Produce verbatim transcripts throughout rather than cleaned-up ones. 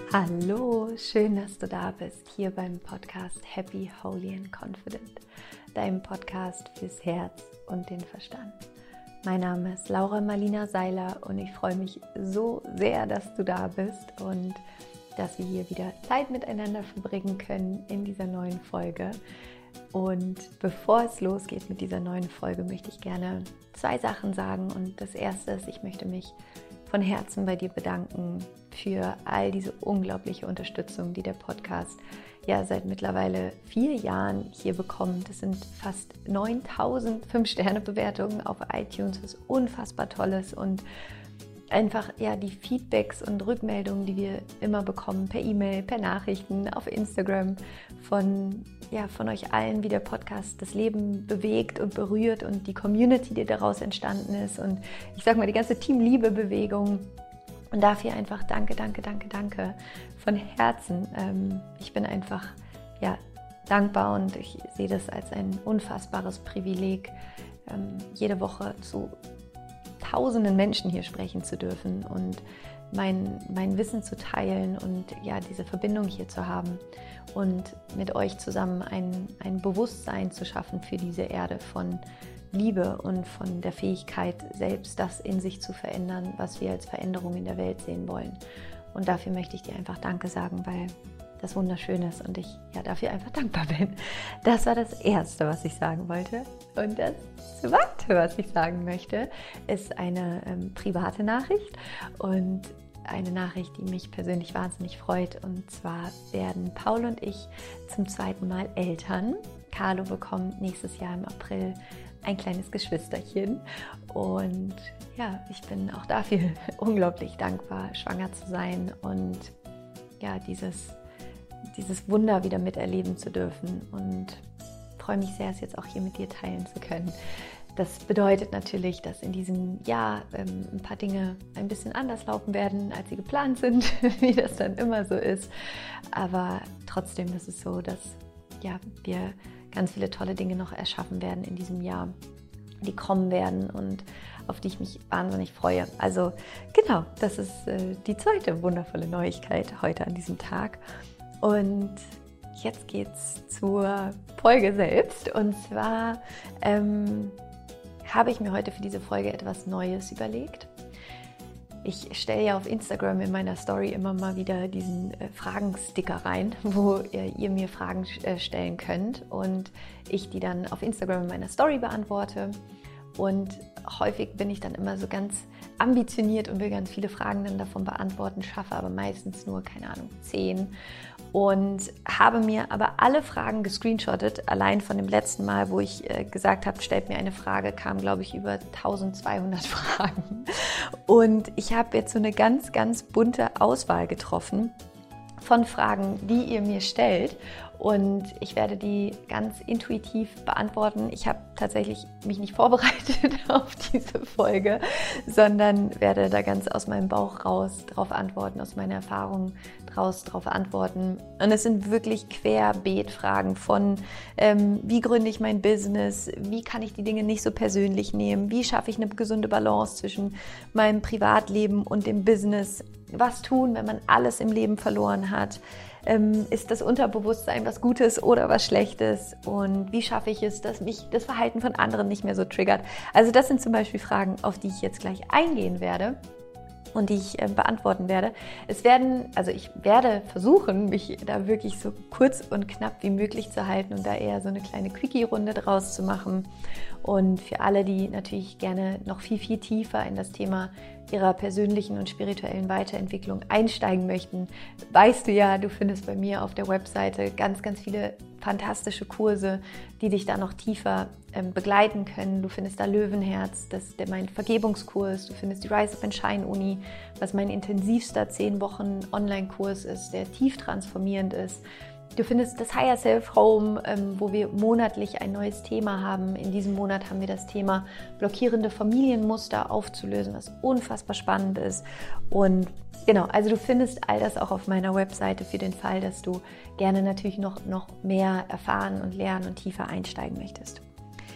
Hallo, schön, dass du da bist, hier beim Podcast Happy, Holy and Confident, deinem Podcast fürs Herz und den Verstand. Mein Name ist Laura Marlina Seiler und ich freue mich so sehr, dass du da bist und dass wir hier wieder Zeit miteinander verbringen können in dieser neuen Folge. Und bevor es losgeht mit dieser neuen Folge, möchte ich gerne zwei Sachen sagen. Und das erste ist, ich möchte mich von Herzen bei dir bedanken für all diese unglaubliche Unterstützung, die der Podcast ja seit mittlerweile vier Jahren hier bekommt. Es sind fast neuntausend fünf-Sterne-Bewertungen auf iTunes, was unfassbar toll ist und einfach ja die Feedbacks und Rückmeldungen, die wir immer bekommen, per E-Mail, per Nachrichten, auf Instagram, von, ja, von euch allen, wie der Podcast das Leben bewegt und berührt und die Community, die daraus entstanden ist und ich sag mal, die ganze Team-Liebe-Bewegung. Und dafür einfach danke, danke, danke, danke von Herzen. Ähm, ich bin einfach ja, dankbar und ich sehe das als ein unfassbares Privileg, ähm, jede Woche zu tausenden Menschen hier sprechen zu dürfen und mein, mein Wissen zu teilen und ja, diese Verbindung hier zu haben und mit euch zusammen ein, ein Bewusstsein zu schaffen für diese Erde von Liebe und von der Fähigkeit, selbst das in sich zu verändern, was wir als Veränderung in der Welt sehen wollen. Und dafür möchte ich dir einfach Danke sagen, weil das wunderschön ist und ich ja dafür einfach dankbar bin. Das war das Erste, was ich sagen wollte. Und das Zweite, was ich sagen möchte, ist eine ähm, private Nachricht und eine Nachricht, die mich persönlich wahnsinnig freut. Und zwar werden Paul und ich zum zweiten Mal Eltern. Carlo bekommt nächstes Jahr im April ein kleines Geschwisterchen und ja, ich bin auch dafür unglaublich dankbar, schwanger zu sein und ja, dieses, dieses Wunder wieder miterleben zu dürfen und freue mich sehr, es jetzt auch hier mit dir teilen zu können. Das bedeutet natürlich, dass in diesem Jahr ähm, ein paar Dinge ein bisschen anders laufen werden, als sie geplant sind, wie das dann immer so ist, aber trotzdem ist es so, dass ja, wir ganz viele tolle Dinge noch erschaffen werden in diesem Jahr, die kommen werden und auf die ich mich wahnsinnig freue. Also genau, das ist äh, die zweite wundervolle Neuigkeit heute an diesem Tag. Und jetzt geht's zur Folge selbst. Und zwar ähm, habe ich mir heute für diese Folge etwas Neues überlegt. Ich stelle ja auf Instagram in meiner Story immer mal wieder diesen äh, Fragensticker rein, wo ihr, ihr mir Fragen äh, stellen könnt und ich die dann auf Instagram in meiner Story beantworte. Und häufig bin ich dann immer so ganz ambitioniert und will ganz viele Fragen dann davon beantworten, schaffe aber meistens nur, keine Ahnung, zehn. Und habe mir aber alle Fragen gescreenshottet. Allein von dem letzten Mal, wo ich äh, gesagt habe, stellt mir eine Frage, kamen, glaube ich, über eintausendzweihundert Fragen. Und ich habe jetzt so eine ganz, ganz bunte Auswahl getroffen von Fragen, die ihr mir stellt. Und ich werde die ganz intuitiv beantworten. Ich habe tatsächlich mich nicht vorbereitet auf diese Folge, sondern werde da ganz aus meinem Bauch raus drauf antworten, aus meiner Erfahrung draus drauf antworten. Und es sind wirklich Querbeet-Fragen von, ähm, wie gründe ich mein Business, wie kann ich die Dinge nicht so persönlich nehmen, wie schaffe ich eine gesunde Balance zwischen meinem Privatleben und dem Business, was tun, wenn man alles im Leben verloren hat. Ähm, ist das Unterbewusstsein was Gutes oder was Schlechtes? Und wie schaffe ich es, dass mich das Verhalten von anderen nicht mehr so triggert? Also das sind zum Beispiel Fragen, auf die ich jetzt gleich eingehen werde und die ich äh, beantworten werde. Es werden, also ich werde versuchen, mich da wirklich so kurz und knapp wie möglich zu halten und da eher so eine kleine Quickie-Runde draus zu machen. Und für alle, die natürlich gerne noch viel, viel tiefer in das Thema ihrer persönlichen und spirituellen Weiterentwicklung einsteigen möchten, weißt du ja, du findest bei mir auf der Webseite ganz, ganz viele fantastische Kurse, die dich da noch tiefer ähm, begleiten können. Du findest da Löwenherz, das ist der, mein Vergebungskurs, du findest die Rise Up and Shine Uni, was mein intensivster zehn Wochen Online-Kurs ist, der tief transformierend ist. Du findest das Higher Self Home, ähm, wo wir monatlich ein neues Thema haben. In diesem Monat haben wir das Thema blockierende Familienmuster aufzulösen, was unfassbar spannend ist. Und genau, also du findest all das auch auf meiner Webseite für den Fall, dass du gerne natürlich noch, noch mehr erfahren und lernen und tiefer einsteigen möchtest.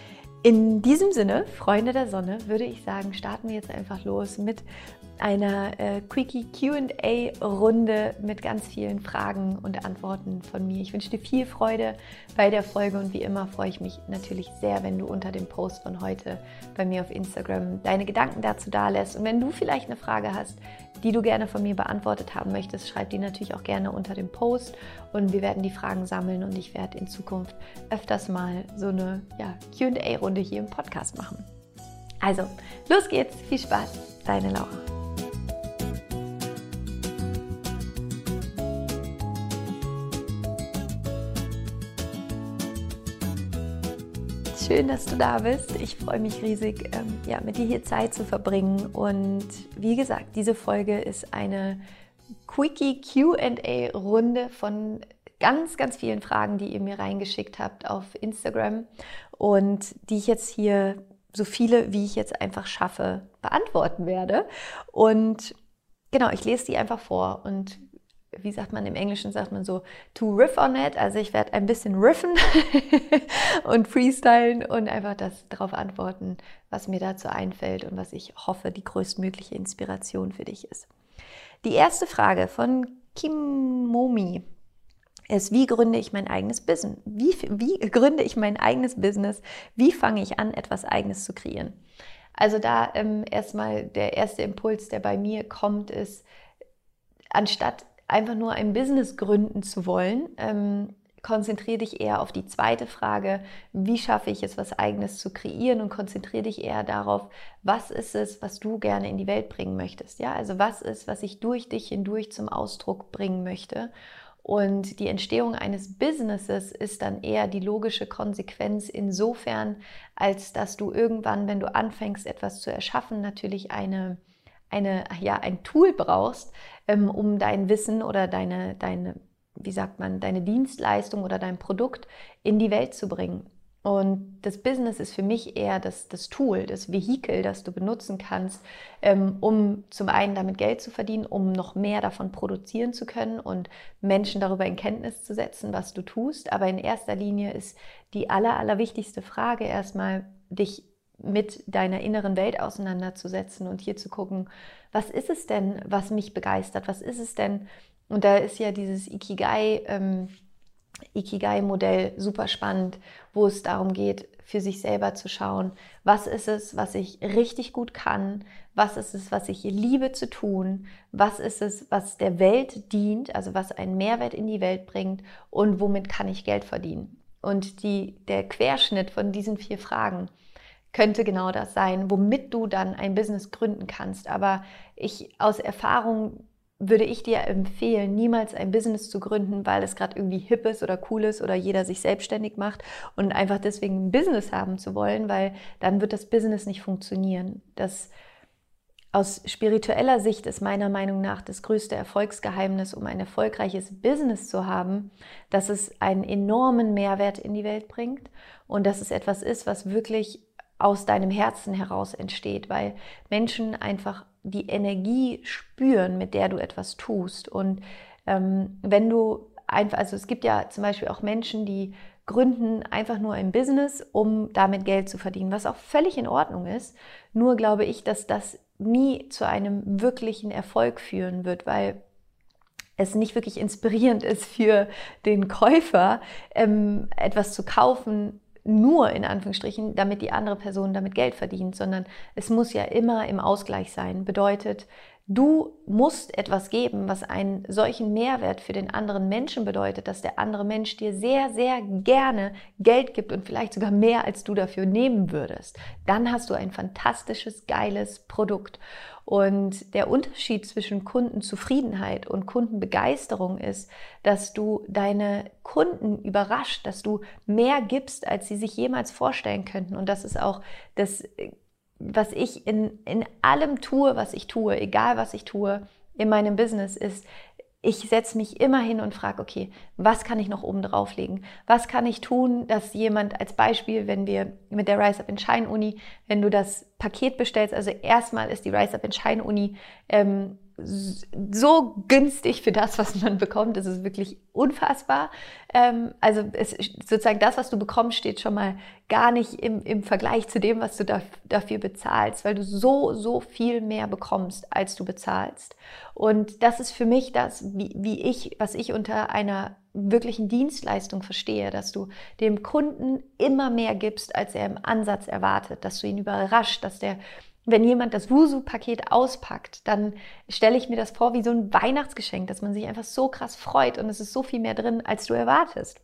In diesem Sinne, Freunde der Sonne, würde ich sagen, starten wir jetzt einfach los mit einer äh, Quickie Q and A-Runde mit ganz vielen Fragen und Antworten von mir. Ich wünsche dir viel Freude bei der Folge und wie immer freue ich mich natürlich sehr, wenn du unter dem Post von heute bei mir auf Instagram deine Gedanken dazu dalässt. Und wenn du vielleicht eine Frage hast, die du gerne von mir beantwortet haben möchtest, schreib die natürlich auch gerne unter dem Post und wir werden die Fragen sammeln und ich werde in Zukunft öfters mal so eine ja, Q and A-Runde hier im Podcast machen. Also, los geht's, viel Spaß, deine Laura. Schön, dass du da bist. Ich freue mich riesig, ähm, ja, mit dir hier Zeit zu verbringen. Und wie gesagt, diese Folge ist eine Quickie Q and A-Runde von ganz, ganz vielen Fragen, die ihr mir reingeschickt habt auf Instagram und die ich jetzt hier, so viele, wie ich jetzt einfach schaffe, beantworten werde. Und genau, ich lese die einfach vor und wie sagt man im Englischen, sagt man so, to riff on it, also ich werde ein bisschen riffen und freestylen und einfach das darauf antworten, was mir dazu einfällt und was ich hoffe, die größtmögliche Inspiration für dich ist. Die erste Frage von Kimomi ist, wie gründe ich mein eigenes Business? Wie, wie gründe ich mein eigenes Business? Wie fange ich an, etwas Eigenes zu kreieren? Also da ähm, erstmal der erste Impuls, der bei mir kommt, ist, anstatt einfach nur ein Business gründen zu wollen, ähm, konzentriere dich eher auf die zweite Frage, wie schaffe ich es, was Eigenes zu kreieren, und konzentriere dich eher darauf, was ist es, was du gerne in die Welt bringen möchtest. Ja? Also was ist, was ich durch dich hindurch zum Ausdruck bringen möchte. Und die Entstehung eines Businesses ist dann eher die logische Konsequenz insofern, als dass du irgendwann, wenn du anfängst, etwas zu erschaffen, natürlich eine Eine, ja, ein Tool brauchst, ähm, um dein Wissen oder deine, deine, wie sagt man, deine Dienstleistung oder dein Produkt in die Welt zu bringen. Und das Business ist für mich eher das, das Tool, das Vehikel, das du benutzen kannst, ähm, um zum einen damit Geld zu verdienen, um noch mehr davon produzieren zu können und Menschen darüber in Kenntnis zu setzen, was du tust. Aber in erster Linie ist die aller, allerwichtigste Frage erstmal, dich mit deiner inneren Welt auseinanderzusetzen und hier zu gucken, was ist es denn, was mich begeistert, was ist es denn, und da ist ja dieses Ikigai, ähm, Ikigai-Modell super spannend, wo es darum geht, für sich selber zu schauen, was ist es, was ich richtig gut kann, was ist es, was ich liebe zu tun, was ist es, was der Welt dient, also was einen Mehrwert in die Welt bringt und womit kann ich Geld verdienen. Und die, der Querschnitt von diesen vier Fragen könnte genau das sein, womit du dann ein Business gründen kannst. Aber ich aus Erfahrung würde ich dir empfehlen, niemals ein Business zu gründen, weil es gerade irgendwie hip ist oder cool ist oder jeder sich selbstständig macht und einfach deswegen ein Business haben zu wollen, weil dann wird das Business nicht funktionieren. Das aus spiritueller Sicht ist meiner Meinung nach das größte Erfolgsgeheimnis, um ein erfolgreiches Business zu haben, dass es einen enormen Mehrwert in die Welt bringt und dass es etwas ist, was wirklich aus deinem Herzen heraus entsteht, weil Menschen einfach die Energie spüren, mit der du etwas tust. Und ähm, wenn du einfach, also es gibt ja zum Beispiel auch Menschen, die gründen einfach nur ein Business, um damit Geld zu verdienen, was auch völlig in Ordnung ist. Nur glaube ich, dass das nie zu einem wirklichen Erfolg führen wird, weil es nicht wirklich inspirierend ist für den Käufer, ähm, etwas zu kaufen, nur in Anführungsstrichen, damit die andere Person damit Geld verdient, sondern es muss ja immer im Ausgleich sein. Bedeutet, du musst etwas geben, was einen solchen Mehrwert für den anderen Menschen bedeutet, dass der andere Mensch dir sehr, sehr gerne Geld gibt und vielleicht sogar mehr, als du dafür nehmen würdest. Dann hast du ein fantastisches, geiles Produkt. Und der Unterschied zwischen Kundenzufriedenheit und Kundenbegeisterung ist, dass du deine Kunden überrascht, dass du mehr gibst, als sie sich jemals vorstellen könnten. Und das ist auch das, was ich in, in allem tue, was ich tue, egal was ich tue in meinem Business, ist, ich setze mich immer hin und frage, okay, was kann ich noch oben drauflegen? Was kann ich tun, dass jemand, als Beispiel, wenn wir mit der Rise Up and Shine Uni, wenn du das Paket bestellst, also erstmal ist die Rise Up and Shine Uni ähm, so günstig für das, was man bekommt. Das ist wirklich unfassbar. Ähm, also es, sozusagen das, was du bekommst, steht schon mal gar nicht im, im Vergleich zu dem, was du da, dafür bezahlst, weil du so, so viel mehr bekommst, als du bezahlst. Und das ist für mich das, wie, wie ich, was ich unter einer wirklichen Dienstleistung verstehe, dass du dem Kunden immer mehr gibst, als er im Ansatz erwartet, dass du ihn überrascht, dass der, wenn jemand das Wusu-Paket auspackt, dann stelle ich mir das vor wie so ein Weihnachtsgeschenk, dass man sich einfach so krass freut und es ist so viel mehr drin, als du erwartest.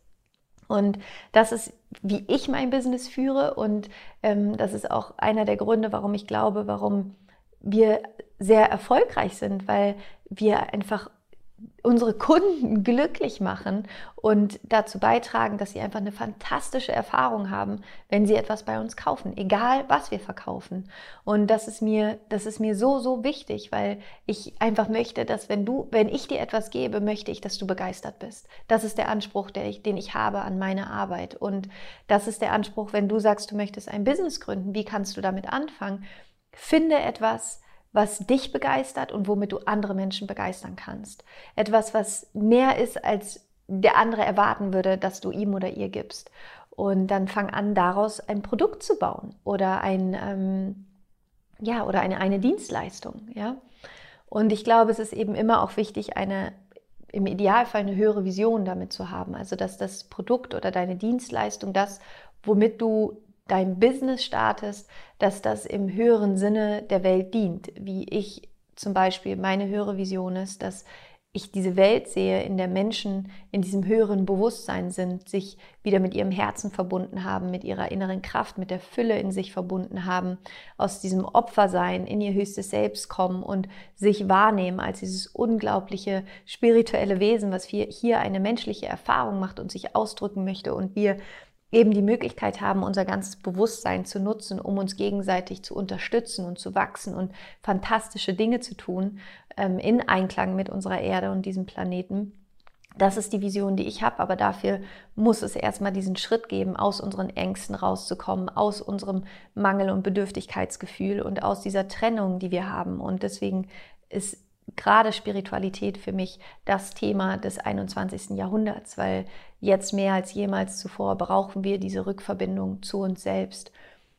Und das ist, wie ich mein Business führe und ähm, das ist auch einer der Gründe, warum ich glaube, warum wir sehr erfolgreich sind, weil wir einfach unsere Kunden glücklich machen und dazu beitragen, dass sie einfach eine fantastische Erfahrung haben, wenn sie etwas bei uns kaufen, egal was wir verkaufen. Und das ist mir, das ist mir so, so wichtig, weil ich einfach möchte, dass wenn du, wenn ich dir etwas gebe, möchte ich, dass du begeistert bist. Das ist der Anspruch, der ich, den ich habe an meine Arbeit. Und das ist der Anspruch, wenn du sagst, du möchtest ein Business gründen, wie kannst du damit anfangen? Finde etwas, was dich begeistert und womit du andere Menschen begeistern kannst. Etwas, was mehr ist, als der andere erwarten würde, dass du ihm oder ihr gibst. Und dann fang an, daraus ein Produkt zu bauen oder ein, ähm, ja, oder eine, eine Dienstleistung. Ja? Und ich glaube, es ist eben immer auch wichtig, eine, im Idealfall eine höhere Vision damit zu haben. Also, dass das Produkt oder deine Dienstleistung, das, womit du dein Business startest, dass das im höheren Sinne der Welt dient. Wie ich zum Beispiel, meine höhere Vision ist, dass ich diese Welt sehe, in der Menschen in diesem höheren Bewusstsein sind, sich wieder mit ihrem Herzen verbunden haben, mit ihrer inneren Kraft, mit der Fülle in sich verbunden haben, aus diesem Opfersein in ihr höchstes Selbst kommen und sich wahrnehmen als dieses unglaubliche spirituelle Wesen, was hier eine menschliche Erfahrung macht und sich ausdrücken möchte und wir eben die Möglichkeit haben, unser ganzes Bewusstsein zu nutzen, um uns gegenseitig zu unterstützen und zu wachsen und fantastische Dinge zu tun, ähm, in Einklang mit unserer Erde und diesem Planeten. Das ist die Vision, die ich habe, aber dafür muss es erstmal diesen Schritt geben, aus unseren Ängsten rauszukommen, aus unserem Mangel- und Bedürftigkeitsgefühl und aus dieser Trennung, die wir haben. Und deswegen ist gerade Spiritualität für mich das Thema des einundzwanzigsten Jahrhunderts, weil jetzt mehr als jemals zuvor brauchen wir diese Rückverbindung zu uns selbst,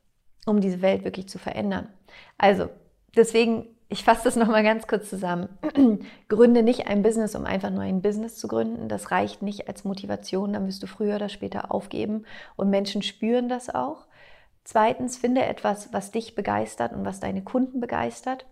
um diese Welt wirklich zu verändern. Also deswegen, ich fasse das nochmal ganz kurz zusammen. Gründe nicht ein Business, um einfach nur ein Business zu gründen. Das reicht nicht als Motivation, dann wirst du früher oder später aufgeben und Menschen spüren das auch. Zweitens, finde etwas, was dich begeistert und was deine Kunden begeistert.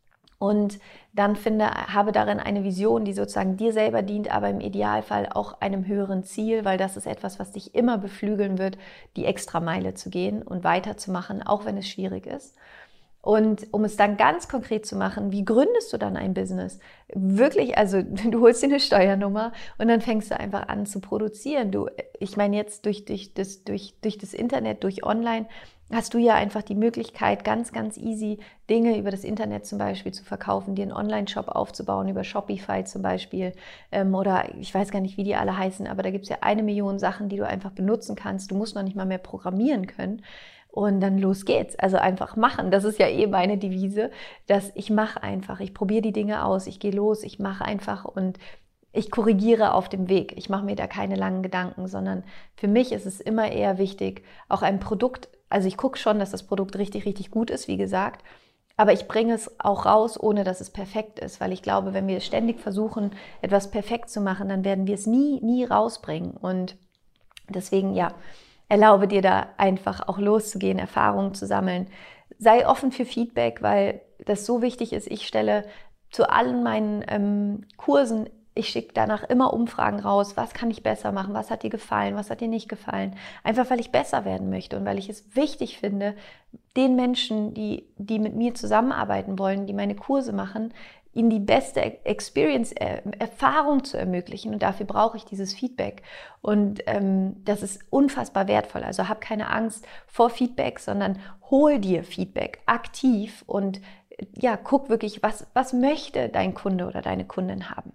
Und dann finde, habe darin eine Vision, die sozusagen dir selber dient, aber im Idealfall auch einem höheren Ziel, weil das ist etwas, was dich immer beflügeln wird, die Extrameile zu gehen und weiterzumachen, auch wenn es schwierig ist. Und um es dann ganz konkret zu machen, wie gründest du dann ein Business? Wirklich, also du holst dir eine Steuernummer und dann fängst du einfach an zu produzieren. Du, ich meine jetzt durch, durch, das, durch, durch das Internet, durch Online, hast du ja einfach die Möglichkeit, ganz, ganz easy Dinge über das Internet zum Beispiel zu verkaufen, dir einen Online-Shop aufzubauen, über Shopify zum Beispiel ähm, oder ich weiß gar nicht, wie die alle heißen, aber da gibt es ja eine Million Sachen, die du einfach benutzen kannst. Du musst noch nicht mal mehr programmieren können und dann los geht's. Also einfach machen. Das ist ja eh meine Devise, dass ich mache einfach, ich probiere die Dinge aus, ich gehe los, ich mache einfach und ich korrigiere auf dem Weg. Ich mache mir da keine langen Gedanken, sondern für mich ist es immer eher wichtig, auch ein Produkt, also ich gucke schon, dass das Produkt richtig, richtig gut ist, wie gesagt, aber ich bringe es auch raus, ohne dass es perfekt ist, weil ich glaube, wenn wir ständig versuchen, etwas perfekt zu machen, dann werden wir es nie, nie rausbringen und deswegen, ja, erlaube dir da einfach auch loszugehen, Erfahrungen zu sammeln. Sei offen für Feedback, weil das so wichtig ist. Ich stelle zu allen meinen ähm, Kursen, ich schicke danach immer Umfragen raus, was kann ich besser machen, was hat dir gefallen, was hat dir nicht gefallen. Einfach, weil ich besser werden möchte und weil ich es wichtig finde, den Menschen, die, die mit mir zusammenarbeiten wollen, die meine Kurse machen, ihnen die beste Experience, äh, Erfahrung zu ermöglichen. Und dafür brauche ich dieses Feedback. Und ähm, das ist unfassbar wertvoll. Also hab keine Angst vor Feedback, sondern hol dir Feedback aktiv und ja, guck wirklich, was, was möchte dein Kunde oder deine Kundin haben.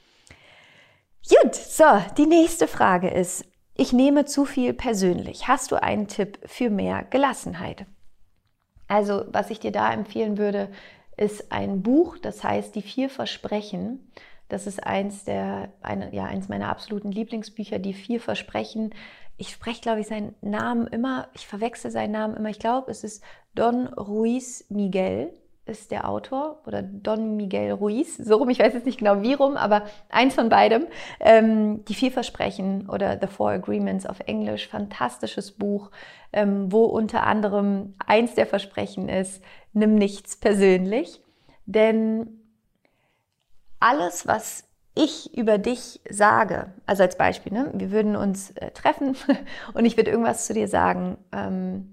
Gut, so, die nächste Frage ist, ich nehme zu viel persönlich. Hast du einen Tipp für mehr Gelassenheit? Also, was ich dir da empfehlen würde, ist ein Buch, das heißt Die vier Versprechen. Das ist eins, der, eine, ja, eins meiner absoluten Lieblingsbücher, Die vier Versprechen. Ich spreche, glaube ich, seinen Namen immer, ich verwechsel seinen Namen immer. Ich glaube, es ist Don Ruiz Miguel, ist der Autor, oder Don Miguel Ruiz, so rum, ich weiß jetzt nicht genau wie rum, aber eins von beidem. Ähm, die vier Versprechen oder The Four Agreements auf Englisch, fantastisches Buch, ähm, wo unter anderem eins der Versprechen ist, nimm nichts persönlich, denn alles, was ich über dich sage, also als Beispiel, ne, wir würden uns äh, treffen und ich würde irgendwas zu dir sagen, ähm,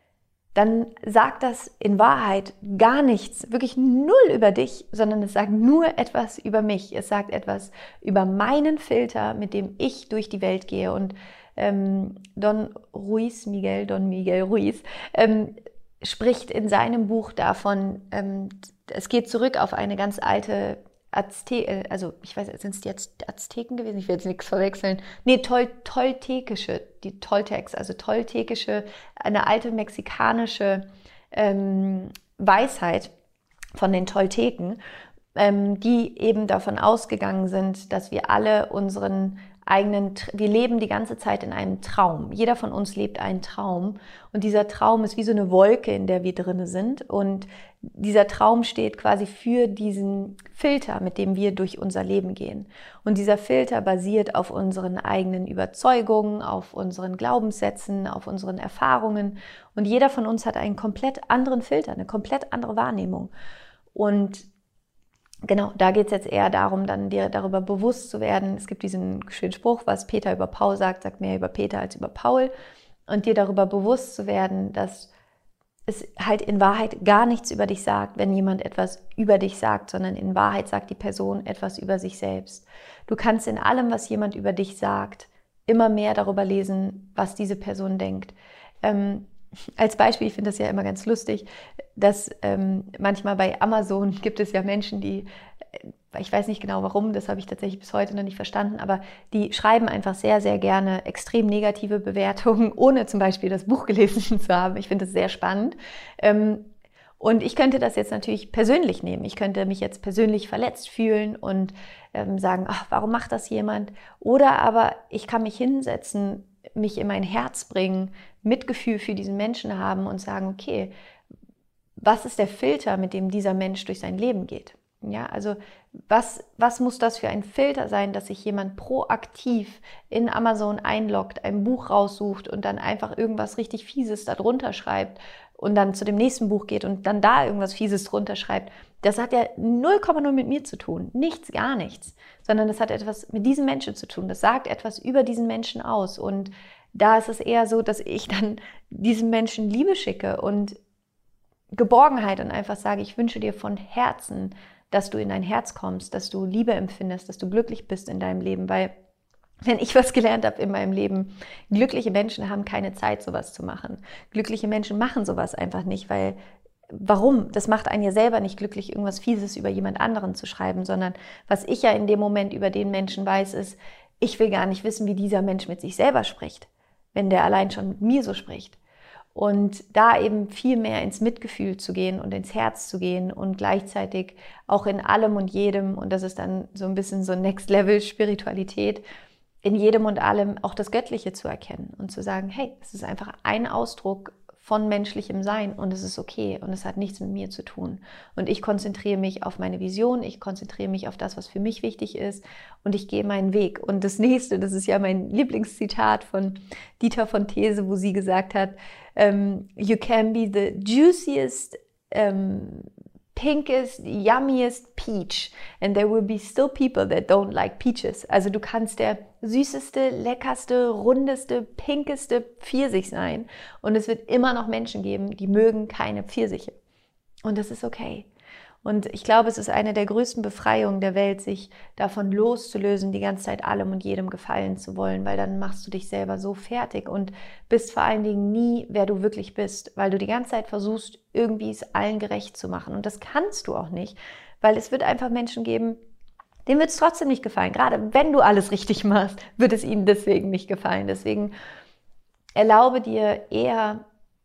dann sagt das in Wahrheit gar nichts, wirklich null über dich, sondern es sagt nur etwas über mich. Es sagt etwas über meinen Filter, mit dem ich durch die Welt gehe. Und ähm, Don Ruiz, Miguel, Don Miguel Ruiz, ähm, spricht in seinem Buch davon, ähm, es geht zurück auf eine ganz alte Azte also ich weiß, sind es die Azteken gewesen? Ich will jetzt nichts verwechseln. Nee, Tol Toltekische, die Toltecs, also Toltekische, eine alte mexikanische ähm, Weisheit von den Tolteken, ähm, die eben davon ausgegangen sind, dass wir alle unseren eigenen, wir leben die ganze Zeit in einem Traum. Jeder von uns lebt einen Traum und dieser Traum ist wie so eine Wolke, in der wir drin sind und dieser Traum steht quasi für diesen Filter, mit dem wir durch unser Leben gehen. Und dieser Filter basiert auf unseren eigenen Überzeugungen, auf unseren Glaubenssätzen, auf unseren Erfahrungen und jeder von uns hat einen komplett anderen Filter, eine komplett andere Wahrnehmung. Und genau, da geht es jetzt eher darum, dann dir darüber bewusst zu werden. Es gibt diesen schönen Spruch, was Peter über Paul sagt, sagt mehr über Peter als über Paul. Und dir darüber bewusst zu werden, dass es halt in Wahrheit gar nichts über dich sagt, wenn jemand etwas über dich sagt, sondern in Wahrheit sagt die Person etwas über sich selbst. Du kannst in allem, was jemand über dich sagt, immer mehr darüber lesen, was diese Person denkt. Ähm, Als Beispiel, ich finde das ja immer ganz lustig, dass ähm, manchmal bei Amazon gibt es ja Menschen, die, ich weiß nicht genau warum, das habe ich tatsächlich bis heute noch nicht verstanden, aber die schreiben einfach sehr, sehr gerne extrem negative Bewertungen, ohne zum Beispiel das Buch gelesen zu haben. Ich finde das sehr spannend. Ähm, und ich könnte das jetzt natürlich persönlich nehmen. Ich könnte mich jetzt persönlich verletzt fühlen und ähm, sagen, ach, warum macht das jemand? Oder aber ich kann mich hinsetzen, mich in mein Herz bringen, Mitgefühl für diesen Menschen haben und sagen, okay, was ist der Filter, mit dem dieser Mensch durch sein Leben geht? Ja, also was, was muss das für ein Filter sein, dass sich jemand proaktiv in Amazon einloggt, ein Buch raussucht und dann einfach irgendwas richtig Fieses da drunter schreibt und dann zu dem nächsten Buch geht und dann da irgendwas Fieses drunter schreibt? Das hat ja null Komma null mit mir zu tun, nichts, gar nichts, sondern das hat etwas mit diesem Menschen zu tun. Das sagt etwas über diesen Menschen aus und da ist es eher so, dass ich dann diesem Menschen Liebe schicke und Geborgenheit und einfach sage, ich wünsche dir von Herzen, dass du in dein Herz kommst, dass du Liebe empfindest, dass du glücklich bist in deinem Leben, weil wenn ich was gelernt habe in meinem Leben, glückliche Menschen haben keine Zeit, sowas zu machen. Glückliche Menschen machen sowas einfach nicht, weil warum? Das macht einen ja selber nicht glücklich, irgendwas Fieses über jemand anderen zu schreiben, sondern was ich ja in dem Moment über den Menschen weiß, ist, ich will gar nicht wissen, wie dieser Mensch mit sich selber spricht, wenn der allein schon mit mir so spricht. Und da eben viel mehr ins Mitgefühl zu gehen und ins Herz zu gehen und gleichzeitig auch in allem und jedem, und das ist dann so ein bisschen so Next-Level-Spiritualität, in jedem und allem auch das Göttliche zu erkennen und zu sagen, hey, es ist einfach ein Ausdruck von menschlichem Sein und es ist okay und es hat nichts mit mir zu tun. Und ich konzentriere mich auf meine Vision, ich konzentriere mich auf das, was für mich wichtig ist und ich gehe meinen Weg. Und das nächste, das ist ja mein Lieblingszitat von Dieter von These, wo sie gesagt hat, um, you can be the juiciest, um, pinkest, yummiest peach and there will be still people that don't like peaches. Also du kannst der süßeste, leckerste, rundeste, pinkeste Pfirsich sein und es wird immer noch Menschen geben, die mögen keine Pfirsiche. Und das ist okay. Und ich glaube, es ist eine der größten Befreiungen der Welt, sich davon loszulösen, die ganze Zeit allem und jedem gefallen zu wollen, weil dann machst du dich selber so fertig und bist vor allen Dingen nie, wer du wirklich bist, weil du die ganze Zeit versuchst, irgendwie es allen gerecht zu machen. Und das kannst du auch nicht, weil es wird einfach Menschen geben, denen wird es trotzdem nicht gefallen. Gerade wenn du alles richtig machst, wird es ihnen deswegen nicht gefallen. Deswegen erlaube dir eher,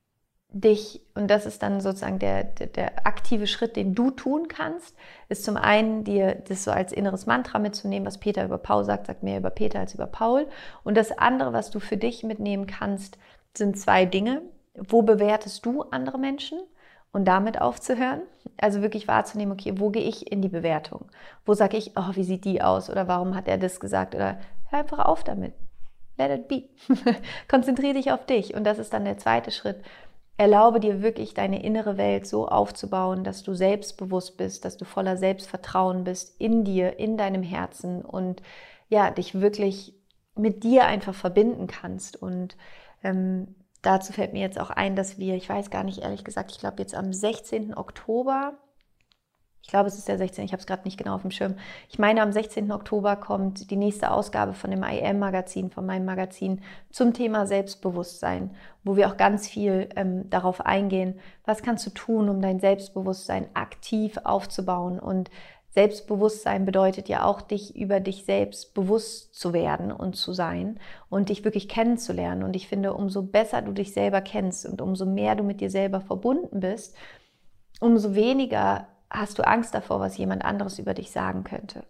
dich, und das ist dann sozusagen der, der, der aktive Schritt, den du tun kannst, ist zum einen, dir das so als inneres Mantra mitzunehmen, was Peter über Paul sagt, sagt mehr über Peter als über Paul. Und das andere, was du für dich mitnehmen kannst, sind zwei Dinge. Wo bewertest du andere Menschen? Und damit aufzuhören, also wirklich wahrzunehmen, okay, wo gehe ich in die Bewertung? Wo sage ich, oh, wie sieht die aus? Oder warum hat er das gesagt? Oder hör einfach auf damit. Let it be. Konzentriere dich auf dich. Und das ist dann der zweite Schritt. Erlaube dir wirklich, deine innere Welt so aufzubauen, dass du selbstbewusst bist, dass du voller Selbstvertrauen bist in dir, in deinem Herzen und ja, dich wirklich mit dir einfach verbinden kannst. Und ähm, dazu fällt mir jetzt auch ein, dass wir, ich weiß gar nicht, ehrlich gesagt, ich glaube jetzt am sechzehnten Oktober, ich glaube es ist der sechzehnte, ich habe es gerade nicht genau auf dem Schirm, ich meine am sechzehnten Oktober kommt die nächste Ausgabe von dem I M-Magazin, von meinem Magazin zum Thema Selbstbewusstsein, wo wir auch ganz viel ähm, darauf eingehen, was kannst du tun, um dein Selbstbewusstsein aktiv aufzubauen. Und Selbstbewusstsein bedeutet ja auch, dich über dich selbst bewusst zu werden und zu sein und dich wirklich kennenzulernen. Und ich finde, umso besser du dich selber kennst und umso mehr du mit dir selber verbunden bist, umso weniger hast du Angst davor, was jemand anderes über dich sagen könnte.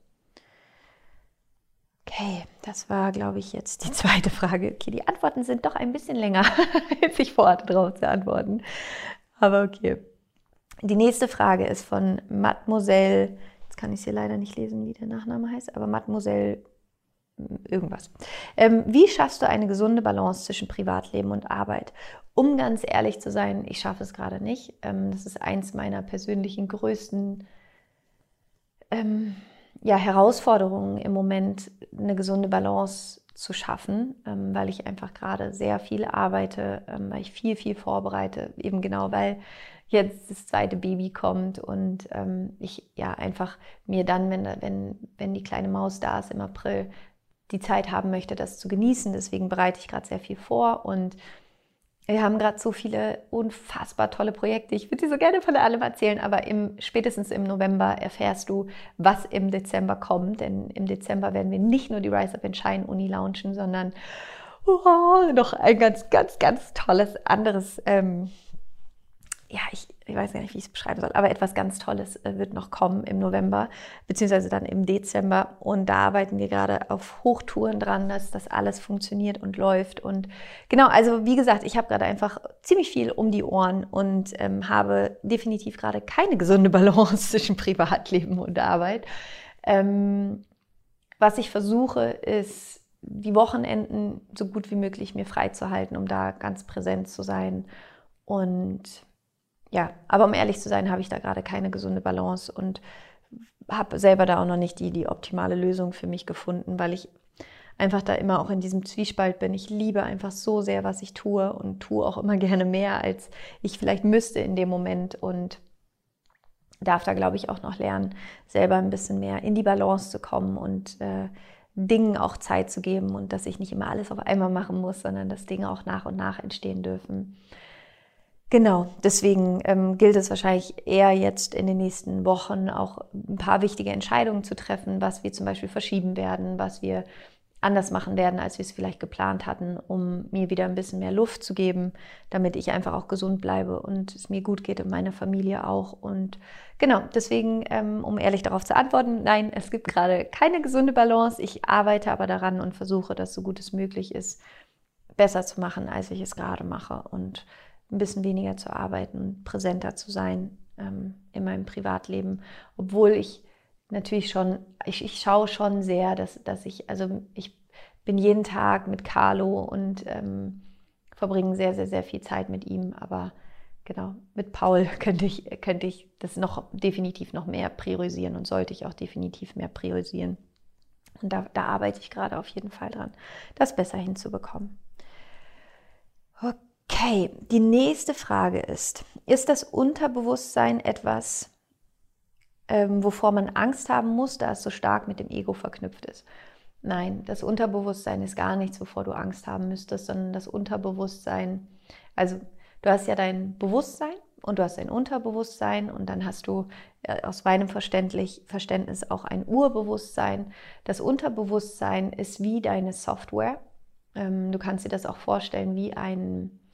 Okay, das war, glaube ich, jetzt die zweite Frage. Okay, die Antworten sind doch ein bisschen länger, als ich vorhatte, darauf zu antworten. Aber okay. Die nächste Frage ist von Mademoiselle, jetzt kann ich es hier leider nicht lesen, wie der Nachname heißt, aber Mademoiselle irgendwas. Ähm, wie schaffst du eine gesunde Balance zwischen Privatleben und Arbeit? Um ganz ehrlich zu sein, ich schaffe es gerade nicht. Ähm, das ist eins meiner persönlichen größten ähm, ja, Herausforderungen im Moment, eine gesunde Balance zu schaffen, ähm, weil ich einfach gerade sehr viel arbeite, ähm, weil ich viel, viel vorbereite, eben genau, weil jetzt das zweite Baby kommt und ähm, ich ja einfach mir dann, wenn, wenn, wenn die kleine Maus da ist im April, die Zeit haben möchte, das zu genießen. Deswegen bereite ich gerade sehr viel vor und wir haben gerade so viele unfassbar tolle Projekte. Ich würde dir so gerne von allem erzählen, aber im, spätestens im November erfährst du, was im Dezember kommt. Denn im Dezember werden wir nicht nur die Rise Up and Shine Uni launchen, sondern oh, noch ein ganz, ganz, ganz tolles anderes, ähm, ja, ich, ich weiß gar nicht, wie ich es beschreiben soll, aber etwas ganz Tolles äh, wird noch kommen im November, beziehungsweise dann im Dezember. Und da arbeiten wir gerade auf Hochtouren dran, dass das alles funktioniert und läuft. Und genau, also wie gesagt, ich habe gerade einfach ziemlich viel um die Ohren und ähm, habe definitiv gerade keine gesunde Balance zwischen Privatleben und Arbeit. Ähm, was ich versuche, ist, die Wochenenden so gut wie möglich mir freizuhalten, um da ganz präsent zu sein. Und ja, aber um ehrlich zu sein, habe ich da gerade keine gesunde Balance und habe selber da auch noch nicht die, die optimale Lösung für mich gefunden, weil ich einfach da immer auch in diesem Zwiespalt bin. Ich liebe einfach so sehr, was ich tue und tue auch immer gerne mehr, als ich vielleicht müsste in dem Moment und darf da, glaube ich, auch noch lernen, selber ein bisschen mehr in die Balance zu kommen und äh, Dingen auch Zeit zu geben und dass ich nicht immer alles auf einmal machen muss, sondern dass Dinge auch nach und nach entstehen dürfen. Genau, deswegen ähm, gilt es wahrscheinlich eher jetzt in den nächsten Wochen auch ein paar wichtige Entscheidungen zu treffen, was wir zum Beispiel verschieben werden, was wir anders machen werden, als wir es vielleicht geplant hatten, um mir wieder ein bisschen mehr Luft zu geben, damit ich einfach auch gesund bleibe und es mir gut geht und meine Familie auch. Und genau, deswegen, ähm, um ehrlich darauf zu antworten, nein, es gibt gerade keine gesunde Balance. Ich arbeite aber daran und versuche, das so gut es möglich ist, besser zu machen, als ich es gerade mache und ein bisschen weniger zu arbeiten, präsenter zu sein ähm, in meinem Privatleben, obwohl ich natürlich schon, ich, ich schaue schon sehr, dass, dass ich, also ich bin jeden Tag mit Carlo und ähm, verbringe sehr, sehr, sehr viel Zeit mit ihm, aber genau, mit Paul könnte ich, könnte ich das noch definitiv noch mehr priorisieren und sollte ich auch definitiv mehr priorisieren. Und da, da arbeite ich gerade auf jeden Fall dran, das besser hinzubekommen. Okay. Okay, die nächste Frage ist, ist das Unterbewusstsein etwas, ähm, wovor man Angst haben muss, da es so stark mit dem Ego verknüpft ist? Nein, das Unterbewusstsein ist gar nichts, wovor du Angst haben müsstest, sondern das Unterbewusstsein, also du hast ja dein Bewusstsein und du hast dein Unterbewusstsein und dann hast du äh, aus meinem Verständnis auch ein Urbewusstsein. Das Unterbewusstsein ist wie deine Software. Ähm, du kannst dir das auch vorstellen wie ein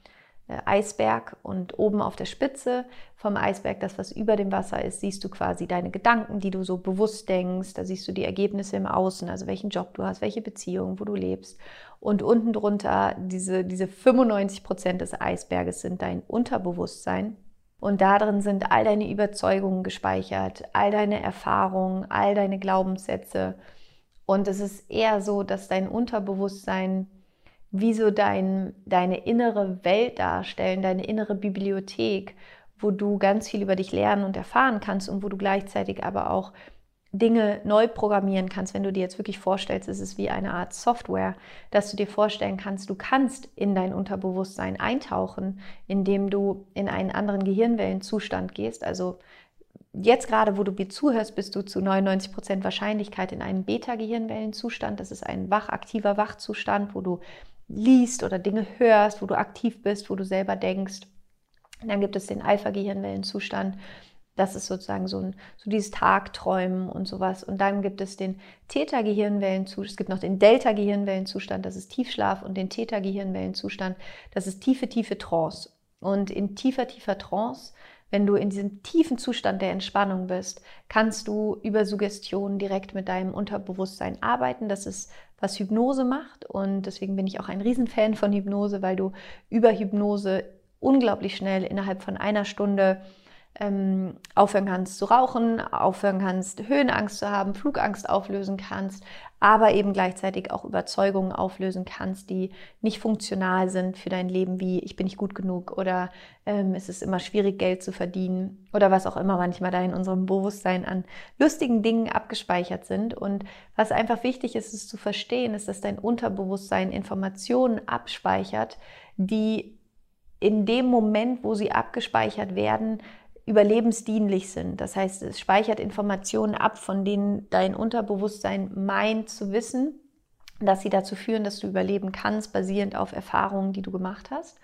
Eisberg und oben auf der Spitze vom Eisberg, das was über dem Wasser ist, siehst du quasi deine Gedanken, die du so bewusst denkst, da siehst du die Ergebnisse im Außen, also welchen Job du hast, welche Beziehung, wo du lebst und unten drunter diese, diese fünfundneunzig Prozent des Eisberges sind dein Unterbewusstsein und da drin sind all deine Überzeugungen gespeichert, all deine Erfahrungen, all deine Glaubenssätze und es ist eher so, dass dein Unterbewusstsein wie so dein, deine innere Welt darstellen, deine innere Bibliothek, wo du ganz viel über dich lernen und erfahren kannst und wo du gleichzeitig aber auch Dinge neu programmieren kannst. Wenn du dir jetzt wirklich vorstellst, es ist wie eine Art Software, dass du dir vorstellen kannst, du kannst in dein Unterbewusstsein eintauchen, indem du in einen anderen Gehirnwellenzustand gehst. Also jetzt gerade, wo du mir zuhörst, bist du zu neunundneunzig Prozent Wahrscheinlichkeit in einem Beta-Gehirnwellenzustand. Das ist ein wach, aktiver Wachzustand, wo du liest oder Dinge hörst, wo du aktiv bist, wo du selber denkst. Und dann gibt es den Alpha-Gehirnwellenzustand. Das ist sozusagen so, ein, so dieses Tagträumen und sowas. Und dann gibt es den Theta-Gehirnwellenzustand. Es gibt noch den Delta-Gehirnwellenzustand, das ist Tiefschlaf. Und den Theta-Gehirnwellenzustand, das ist tiefe, tiefe Trance. Und in tiefer, tiefer Trance, wenn du in diesem tiefen Zustand der Entspannung bist, kannst du über Suggestion direkt mit deinem Unterbewusstsein arbeiten. Das ist, was Hypnose macht und deswegen bin ich auch ein Riesenfan von Hypnose, weil du über Hypnose unglaublich schnell innerhalb von einer Stunde ähm, aufhören kannst zu rauchen, aufhören kannst, Höhenangst zu haben, Flugangst auflösen kannst, aber eben gleichzeitig auch Überzeugungen auflösen kannst, die nicht funktional sind für dein Leben, wie ich bin nicht gut genug oder ähm, es ist immer schwierig, Geld zu verdienen oder was auch immer manchmal da in unserem Bewusstsein an lustigen Dingen abgespeichert sind. Und was einfach wichtig ist, es zu verstehen, ist, dass dein Unterbewusstsein Informationen abspeichert, die in dem Moment, wo sie abgespeichert werden, überlebensdienlich sind. Das heißt, es speichert Informationen ab, von denen dein Unterbewusstsein meint zu wissen, dass sie dazu führen, dass du überleben kannst, basierend auf Erfahrungen, die du gemacht hast.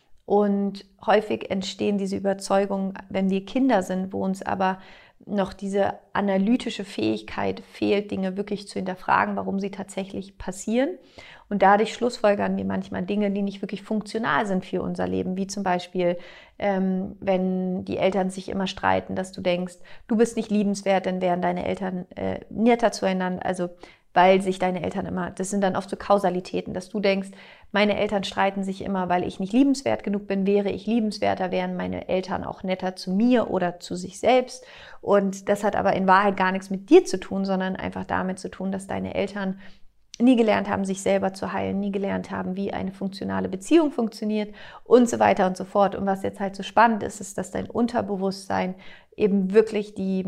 Und häufig entstehen diese Überzeugungen, wenn wir Kinder sind, wo uns aber noch diese analytische Fähigkeit fehlt, Dinge wirklich zu hinterfragen, warum sie tatsächlich passieren. Und dadurch schlussfolgern wir manchmal Dinge, die nicht wirklich funktional sind für unser Leben, wie zum Beispiel, ähm, wenn die Eltern sich immer streiten, dass du denkst, du bist nicht liebenswert, dann wären deine Eltern äh, netter zueinander, also weil sich deine Eltern immer, das sind dann oft so Kausalitäten, dass du denkst, meine Eltern streiten sich immer, weil ich nicht liebenswert genug bin, wäre ich liebenswerter, wären meine Eltern auch netter zu mir oder zu sich selbst. Und das hat aber in Wahrheit gar nichts mit dir zu tun, sondern einfach damit zu tun, dass deine Eltern nie gelernt haben, sich selber zu heilen, nie gelernt haben, wie eine funktionale Beziehung funktioniert und so weiter und so fort. Und was jetzt halt so spannend ist, ist, dass dein Unterbewusstsein eben wirklich die,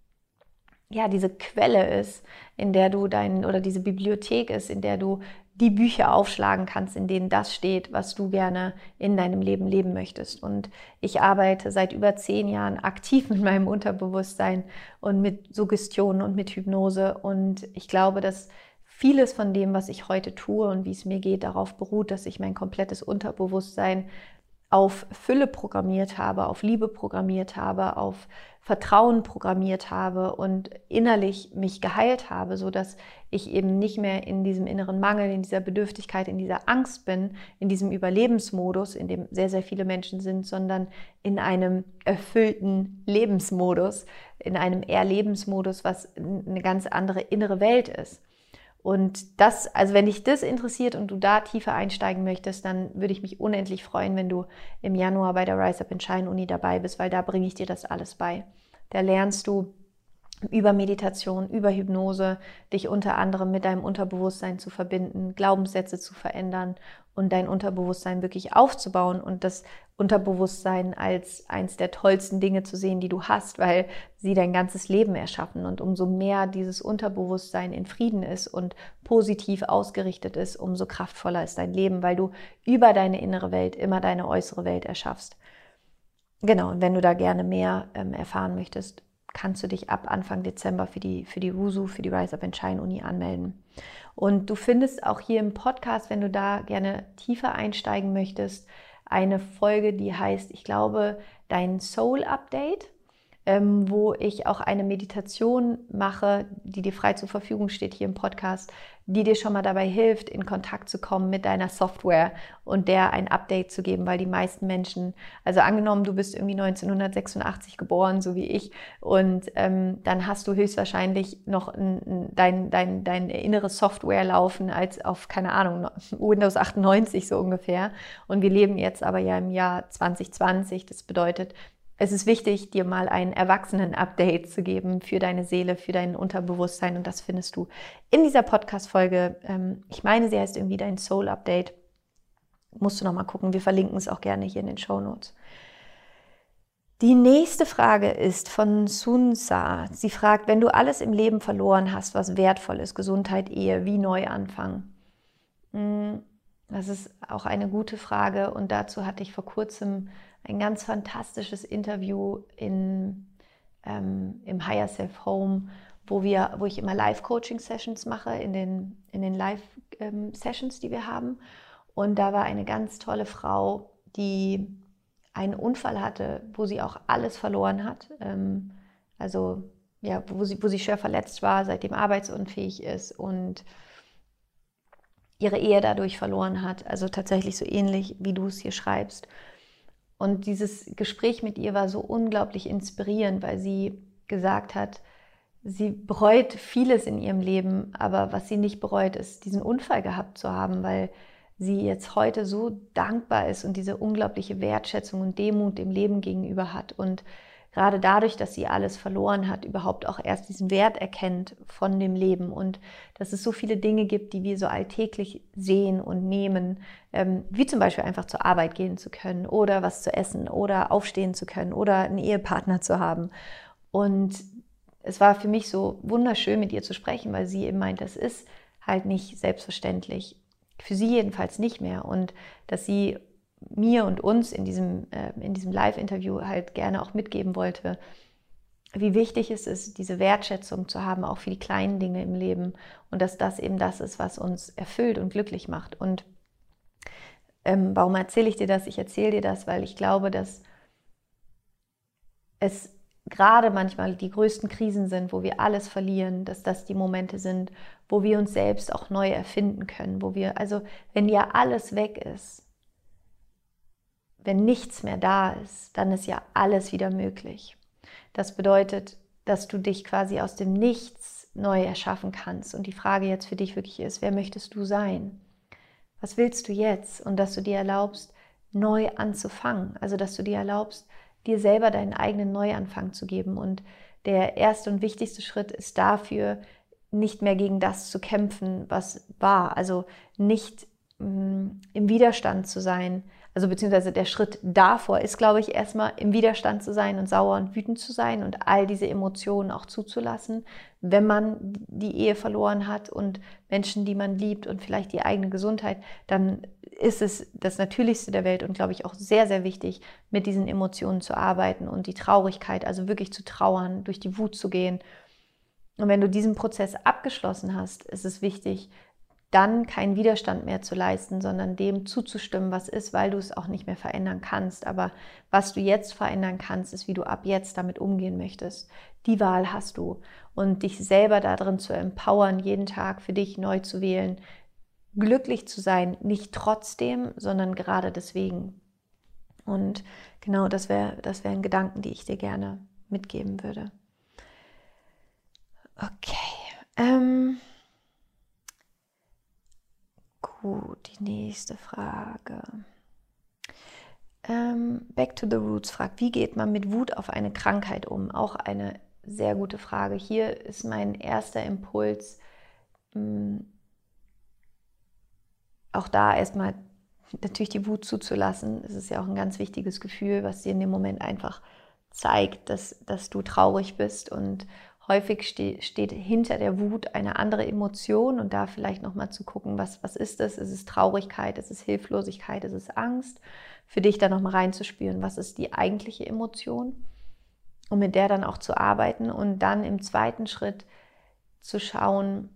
ja, diese Quelle ist, in der du dein, oder diese Bibliothek ist, in der du die Bücher aufschlagen kannst, in denen das steht, was du gerne in deinem Leben leben möchtest. Und ich arbeite seit über zehn Jahren aktiv mit meinem Unterbewusstsein und mit Suggestionen und mit Hypnose. Und ich glaube, dass vieles von dem, was ich heute tue und wie es mir geht, darauf beruht, dass ich mein komplettes Unterbewusstsein auf Fülle programmiert habe, auf Liebe programmiert habe, auf Vertrauen programmiert habe und innerlich mich geheilt habe, sodass ich eben nicht mehr in diesem inneren Mangel, in dieser Bedürftigkeit, in dieser Angst bin, in diesem Überlebensmodus, in dem sehr, sehr viele Menschen sind, sondern in einem erfüllten Lebensmodus, in einem Erlebensmodus, was eine ganz andere innere Welt ist. Und das, also wenn dich das interessiert und du da tiefer einsteigen möchtest, dann würde ich mich unendlich freuen, wenn du im Januar bei der Rise Up and Shine Uni dabei bist, weil da bringe ich dir das alles bei. Da lernst du über Meditation, über Hypnose, dich unter anderem mit deinem Unterbewusstsein zu verbinden, Glaubenssätze zu verändern und dein Unterbewusstsein wirklich aufzubauen und das Unterbewusstsein als eins der tollsten Dinge zu sehen, die du hast, weil sie dein ganzes Leben erschaffen. Und umso mehr dieses Unterbewusstsein in Frieden ist und positiv ausgerichtet ist, umso kraftvoller ist dein Leben, weil du über deine innere Welt immer deine äußere Welt erschaffst. Genau, und wenn du da gerne mehr ähm, erfahren möchtest, kannst du dich ab Anfang Dezember für die, für die R U S U, für die Rise Up and Shine Uni anmelden. Und du findest auch hier im Podcast, wenn du da gerne tiefer einsteigen möchtest, eine Folge, die heißt, ich glaube, dein Soul Update. ähm, wo ich auch eine Meditation mache, die dir frei zur Verfügung steht hier im Podcast, die dir schon mal dabei hilft, in Kontakt zu kommen mit deiner Software und der ein Update zu geben, weil die meisten Menschen, also angenommen, du bist irgendwie neunzehnhundertsechsundachtzig geboren, so wie ich, und ähm, dann hast du höchstwahrscheinlich noch ein, ein, dein, dein, dein innere Software laufen als auf, keine Ahnung, Windows achtundneunzig so ungefähr. Und wir leben jetzt aber ja im Jahr zwanzig zwanzig. Das bedeutet, es ist wichtig, dir mal ein Erwachsenen-Update zu geben für deine Seele, für dein Unterbewusstsein. Und das findest du in dieser Podcast-Folge. Ich meine, sie heißt irgendwie dein Soul-Update. Musst du noch mal gucken. Wir verlinken es auch gerne hier in den Shownotes. Die nächste Frage ist von Sunsa. Sie fragt, wenn du alles im Leben verloren hast, was wertvoll ist, Gesundheit, Ehe, wie neu anfangen? Das ist auch eine gute Frage. Und dazu hatte ich vor kurzem ein ganz fantastisches Interview in, ähm, im Higher Self Home, wo, wir, wo ich immer Live-Coaching-Sessions mache, in den, in den Live-Sessions, ähm, die wir haben. Und da war eine ganz tolle Frau, die einen Unfall hatte, wo sie auch alles verloren hat. Ähm, also ja, wo sie, wo sie schwer verletzt war, seitdem arbeitsunfähig ist und ihre Ehe dadurch verloren hat. Also tatsächlich so ähnlich, wie du es hier schreibst. Und dieses Gespräch mit ihr war so unglaublich inspirierend, weil sie gesagt hat, sie bereut vieles in ihrem Leben, aber was sie nicht bereut, ist, diesen Unfall gehabt zu haben, weil sie jetzt heute so dankbar ist und diese unglaubliche Wertschätzung und Demut dem Leben gegenüber hat. Und gerade dadurch, dass sie alles verloren hat, überhaupt auch erst diesen Wert erkennt von dem Leben und dass es so viele Dinge gibt, die wir so alltäglich sehen und nehmen, ähm, wie zum Beispiel einfach zur Arbeit gehen zu können oder was zu essen oder aufstehen zu können oder einen Ehepartner zu haben. Und es war für mich so wunderschön, mit ihr zu sprechen, weil sie eben meint, das ist halt nicht selbstverständlich. Für sie jedenfalls nicht mehr. Und dass sie mir und uns in diesem, äh, in diesem Live-Interview halt gerne auch mitgeben wollte, wie wichtig es ist, diese Wertschätzung zu haben, auch für die kleinen Dinge im Leben und dass das eben das ist, was uns erfüllt und glücklich macht. Und ähm, warum erzähle ich dir das? Ich erzähle dir das, weil ich glaube, dass es gerade manchmal die größten Krisen sind, wo wir alles verlieren, dass das die Momente sind, wo wir uns selbst auch neu erfinden können, wo wir, also wenn ja alles weg ist, wenn nichts mehr da ist, dann ist ja alles wieder möglich. Das bedeutet, dass du dich quasi aus dem Nichts neu erschaffen kannst. Und die Frage jetzt für dich wirklich ist, wer möchtest du sein? Was willst du jetzt? Und dass du dir erlaubst, neu anzufangen. Also, dass du dir erlaubst, dir selber deinen eigenen Neuanfang zu geben. Und der erste und wichtigste Schritt ist dafür, nicht mehr gegen das zu kämpfen, was war. Also nicht mh, im Widerstand zu sein. Also beziehungsweise der Schritt davor ist, glaube ich, erstmal im Widerstand zu sein und sauer und wütend zu sein und all diese Emotionen auch zuzulassen, wenn man die Ehe verloren hat und Menschen, die man liebt und vielleicht die eigene Gesundheit, dann ist es das Natürlichste der Welt und, glaube ich, auch sehr, sehr wichtig, mit diesen Emotionen zu arbeiten und die Traurigkeit, also wirklich zu trauern, durch die Wut zu gehen. Und wenn du diesen Prozess abgeschlossen hast, ist es wichtig, dann keinen Widerstand mehr zu leisten, sondern dem zuzustimmen, was ist, weil du es auch nicht mehr verändern kannst. Aber was du jetzt verändern kannst, ist, wie du ab jetzt damit umgehen möchtest. Die Wahl hast du. Und dich selber darin zu empowern, jeden Tag für dich neu zu wählen, glücklich zu sein, nicht trotzdem, sondern gerade deswegen. Und genau, das wäre das wären Gedanken, die ich dir gerne mitgeben würde. Okay. Ähm Gut, die nächste Frage. Ähm, Back to the Roots fragt, wie geht man mit Wut auf eine Krankheit um? Auch eine sehr gute Frage. Hier ist mein erster Impuls, mh, auch da erstmal natürlich die Wut zuzulassen. Es ist ja auch ein ganz wichtiges Gefühl, was dir in dem Moment einfach zeigt, dass, dass du traurig bist und häufig ste- steht hinter der Wut eine andere Emotion und da vielleicht nochmal zu gucken, was, was ist das? Ist es Traurigkeit, ist es Hilflosigkeit, ist es Angst? Für dich da nochmal reinzuspüren, was ist die eigentliche Emotion, um mit der dann auch zu arbeiten und dann im zweiten Schritt zu schauen,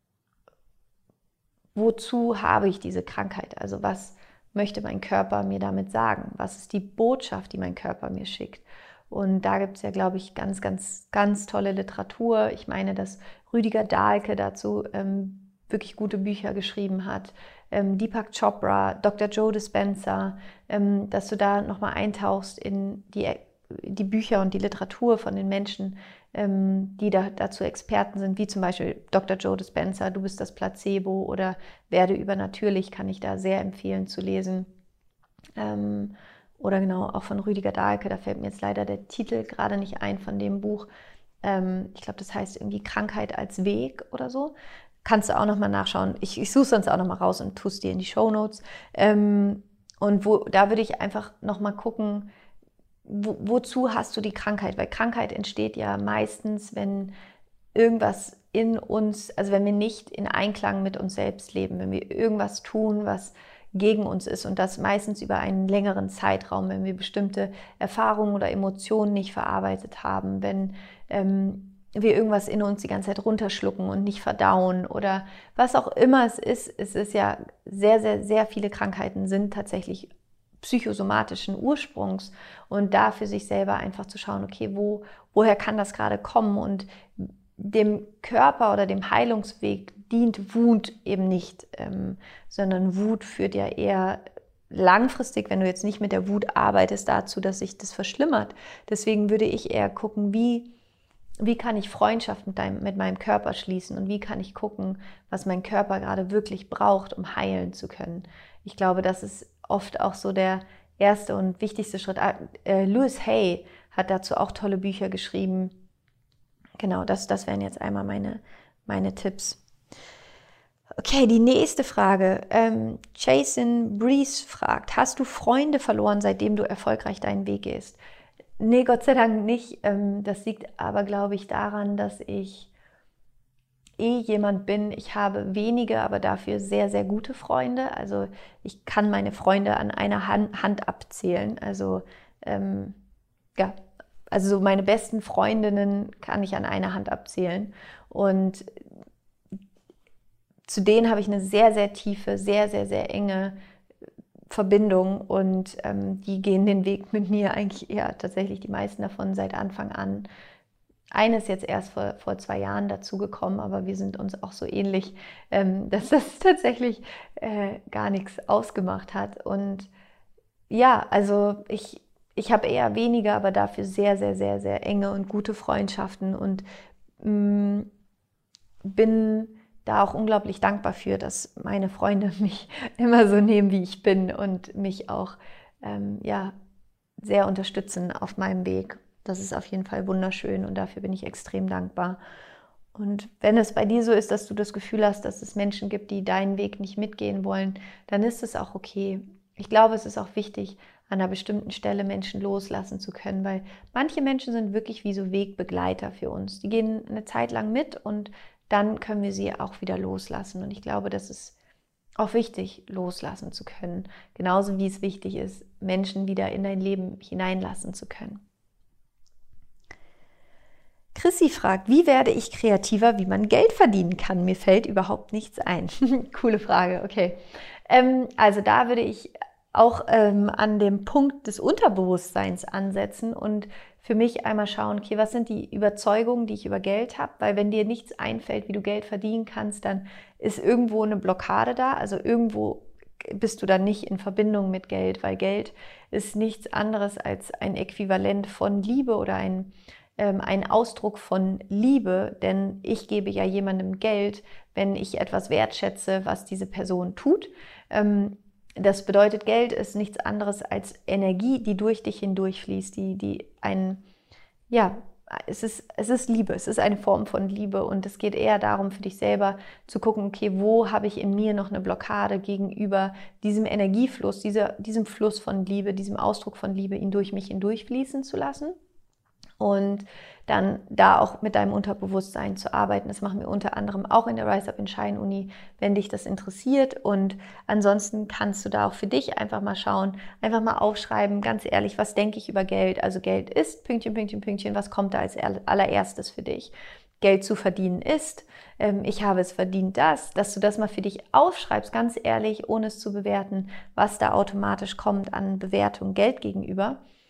wozu habe ich diese Krankheit? Also was möchte mein Körper mir damit sagen? Was ist die Botschaft, die mein Körper mir schickt? Und da gibt es ja, glaube ich, ganz, ganz, ganz tolle Literatur. Ich meine, dass Rüdiger Dahlke dazu ähm, wirklich gute Bücher geschrieben hat. Ähm, Deepak Chopra, Doktor Joe Dispenza, ähm, dass du da nochmal eintauchst in die, die Bücher und die Literatur von den Menschen, ähm, die da, dazu Experten sind, wie zum Beispiel Doktor Joe Dispenza, Du bist das Placebo oder Werde übernatürlich, kann ich da sehr empfehlen zu lesen. Ähm, oder genau, auch von Rüdiger Dahlke, da fällt mir jetzt leider der Titel gerade nicht ein von dem Buch. Ähm, ich glaube, das heißt irgendwie Krankheit als Weg oder so. Kannst du auch nochmal nachschauen. Ich, ich suche es sonst auch nochmal raus und tue es dir in die Shownotes. Ähm, und wo, da würde ich einfach nochmal gucken, wo, wozu hast du die Krankheit? Weil Krankheit entsteht ja meistens, wenn irgendwas in uns, also wenn wir nicht in Einklang mit uns selbst leben, wenn wir irgendwas tun, was gegen uns ist und das meistens über einen längeren Zeitraum, wenn wir bestimmte Erfahrungen oder Emotionen nicht verarbeitet haben, wenn ähm, wir irgendwas in uns die ganze Zeit runterschlucken und nicht verdauen oder was auch immer es ist. Es ist ja sehr, sehr, sehr viele Krankheiten sind tatsächlich psychosomatischen Ursprungs und da für sich selber einfach zu schauen, okay, wo, woher kann das gerade kommen und dem Körper oder dem Heilungsweg dient Wut eben nicht, ähm, sondern Wut führt ja eher langfristig, wenn du jetzt nicht mit der Wut arbeitest, dazu, dass sich das verschlimmert. Deswegen würde ich eher gucken, wie, wie kann ich Freundschaft mit, deinem, mit meinem Körper schließen und wie kann ich gucken, was mein Körper gerade wirklich braucht, um heilen zu können. Ich glaube, das ist oft auch so der erste und wichtigste Schritt. Äh, Louis Hay hat dazu auch tolle Bücher geschrieben. Genau, das, das wären jetzt einmal meine, meine Tipps. Okay, die nächste Frage. Ähm, Jason Breeze fragt, hast du Freunde verloren, seitdem du erfolgreich deinen Weg gehst? Nee, Gott sei Dank nicht. Ähm, das liegt aber, glaube ich, daran, dass ich eh jemand bin. Ich habe wenige, aber dafür sehr, sehr gute Freunde. Also ich kann meine Freunde an einer Hand, Hand abzählen. Also ähm, ja, also so meine besten Freundinnen kann ich an einer Hand abzählen. Und zu denen habe ich eine sehr, sehr tiefe, sehr, sehr, sehr enge Verbindung und ähm, die gehen den Weg mit mir eigentlich eher tatsächlich die meisten davon seit Anfang an. Eine ist jetzt erst vor, vor zwei Jahren dazugekommen, aber wir sind uns auch so ähnlich, ähm, dass das tatsächlich äh, gar nichts ausgemacht hat. Und ja, also ich, ich habe eher weniger, aber dafür sehr, sehr, sehr, sehr enge und gute Freundschaften und mh, bin da auch unglaublich dankbar für, dass meine Freunde mich immer so nehmen, wie ich bin und mich auch ähm, ja, sehr unterstützen auf meinem Weg. Das ist auf jeden Fall wunderschön und dafür bin ich extrem dankbar. Und wenn es bei dir so ist, dass du das Gefühl hast, dass es Menschen gibt, die deinen Weg nicht mitgehen wollen, dann ist es auch okay. Ich glaube, es ist auch wichtig, an einer bestimmten Stelle Menschen loslassen zu können, weil manche Menschen sind wirklich wie so Wegbegleiter für uns. Die gehen eine Zeit lang mit und dann können wir sie auch wieder loslassen. Und ich glaube, das ist auch wichtig, loslassen zu können. Genauso wie es wichtig ist, Menschen wieder in dein Leben hineinlassen zu können. Chrissy fragt, wie werde ich kreativer, wie man Geld verdienen kann? Mir fällt überhaupt nichts ein. Coole Frage, okay. Ähm, also da würde ich auch ähm, an dem Punkt des Unterbewusstseins ansetzen und für mich einmal schauen, okay, was sind die Überzeugungen, die ich über Geld habe? Weil wenn dir nichts einfällt, wie du Geld verdienen kannst, dann ist irgendwo eine Blockade da. Also irgendwo bist du dann nicht in Verbindung mit Geld, weil Geld ist nichts anderes als ein Äquivalent von Liebe oder ein, ähm, ein Ausdruck von Liebe. Denn ich gebe ja jemandem Geld, wenn ich etwas wertschätze, was diese Person tut. Ähm, Das bedeutet, Geld ist nichts anderes als Energie, die durch dich hindurchfließt, die, die ein, ja, es ist, es ist Liebe, es ist eine Form von Liebe und es geht eher darum, für dich selber zu gucken, okay, wo habe ich in mir noch eine Blockade gegenüber diesem Energiefluss, dieser, diesem Fluss von Liebe, diesem Ausdruck von Liebe, ihn durch mich hindurchfließen zu lassen. Und dann da auch mit deinem Unterbewusstsein zu arbeiten. Das machen wir unter anderem auch in der Rise Up and Shine Uni, wenn dich das interessiert. Und ansonsten kannst du da auch für dich einfach mal schauen, einfach mal aufschreiben, ganz ehrlich, was denke ich über Geld? Also Geld ist, Pünktchen, Pünktchen, Pünktchen, was kommt da als allererstes für dich? Geld zu verdienen ist, ähm, ich habe es verdient, das, dass du das mal für dich aufschreibst, ganz ehrlich, ohne es zu bewerten, was da automatisch kommt an Bewertung Geld gegenüber.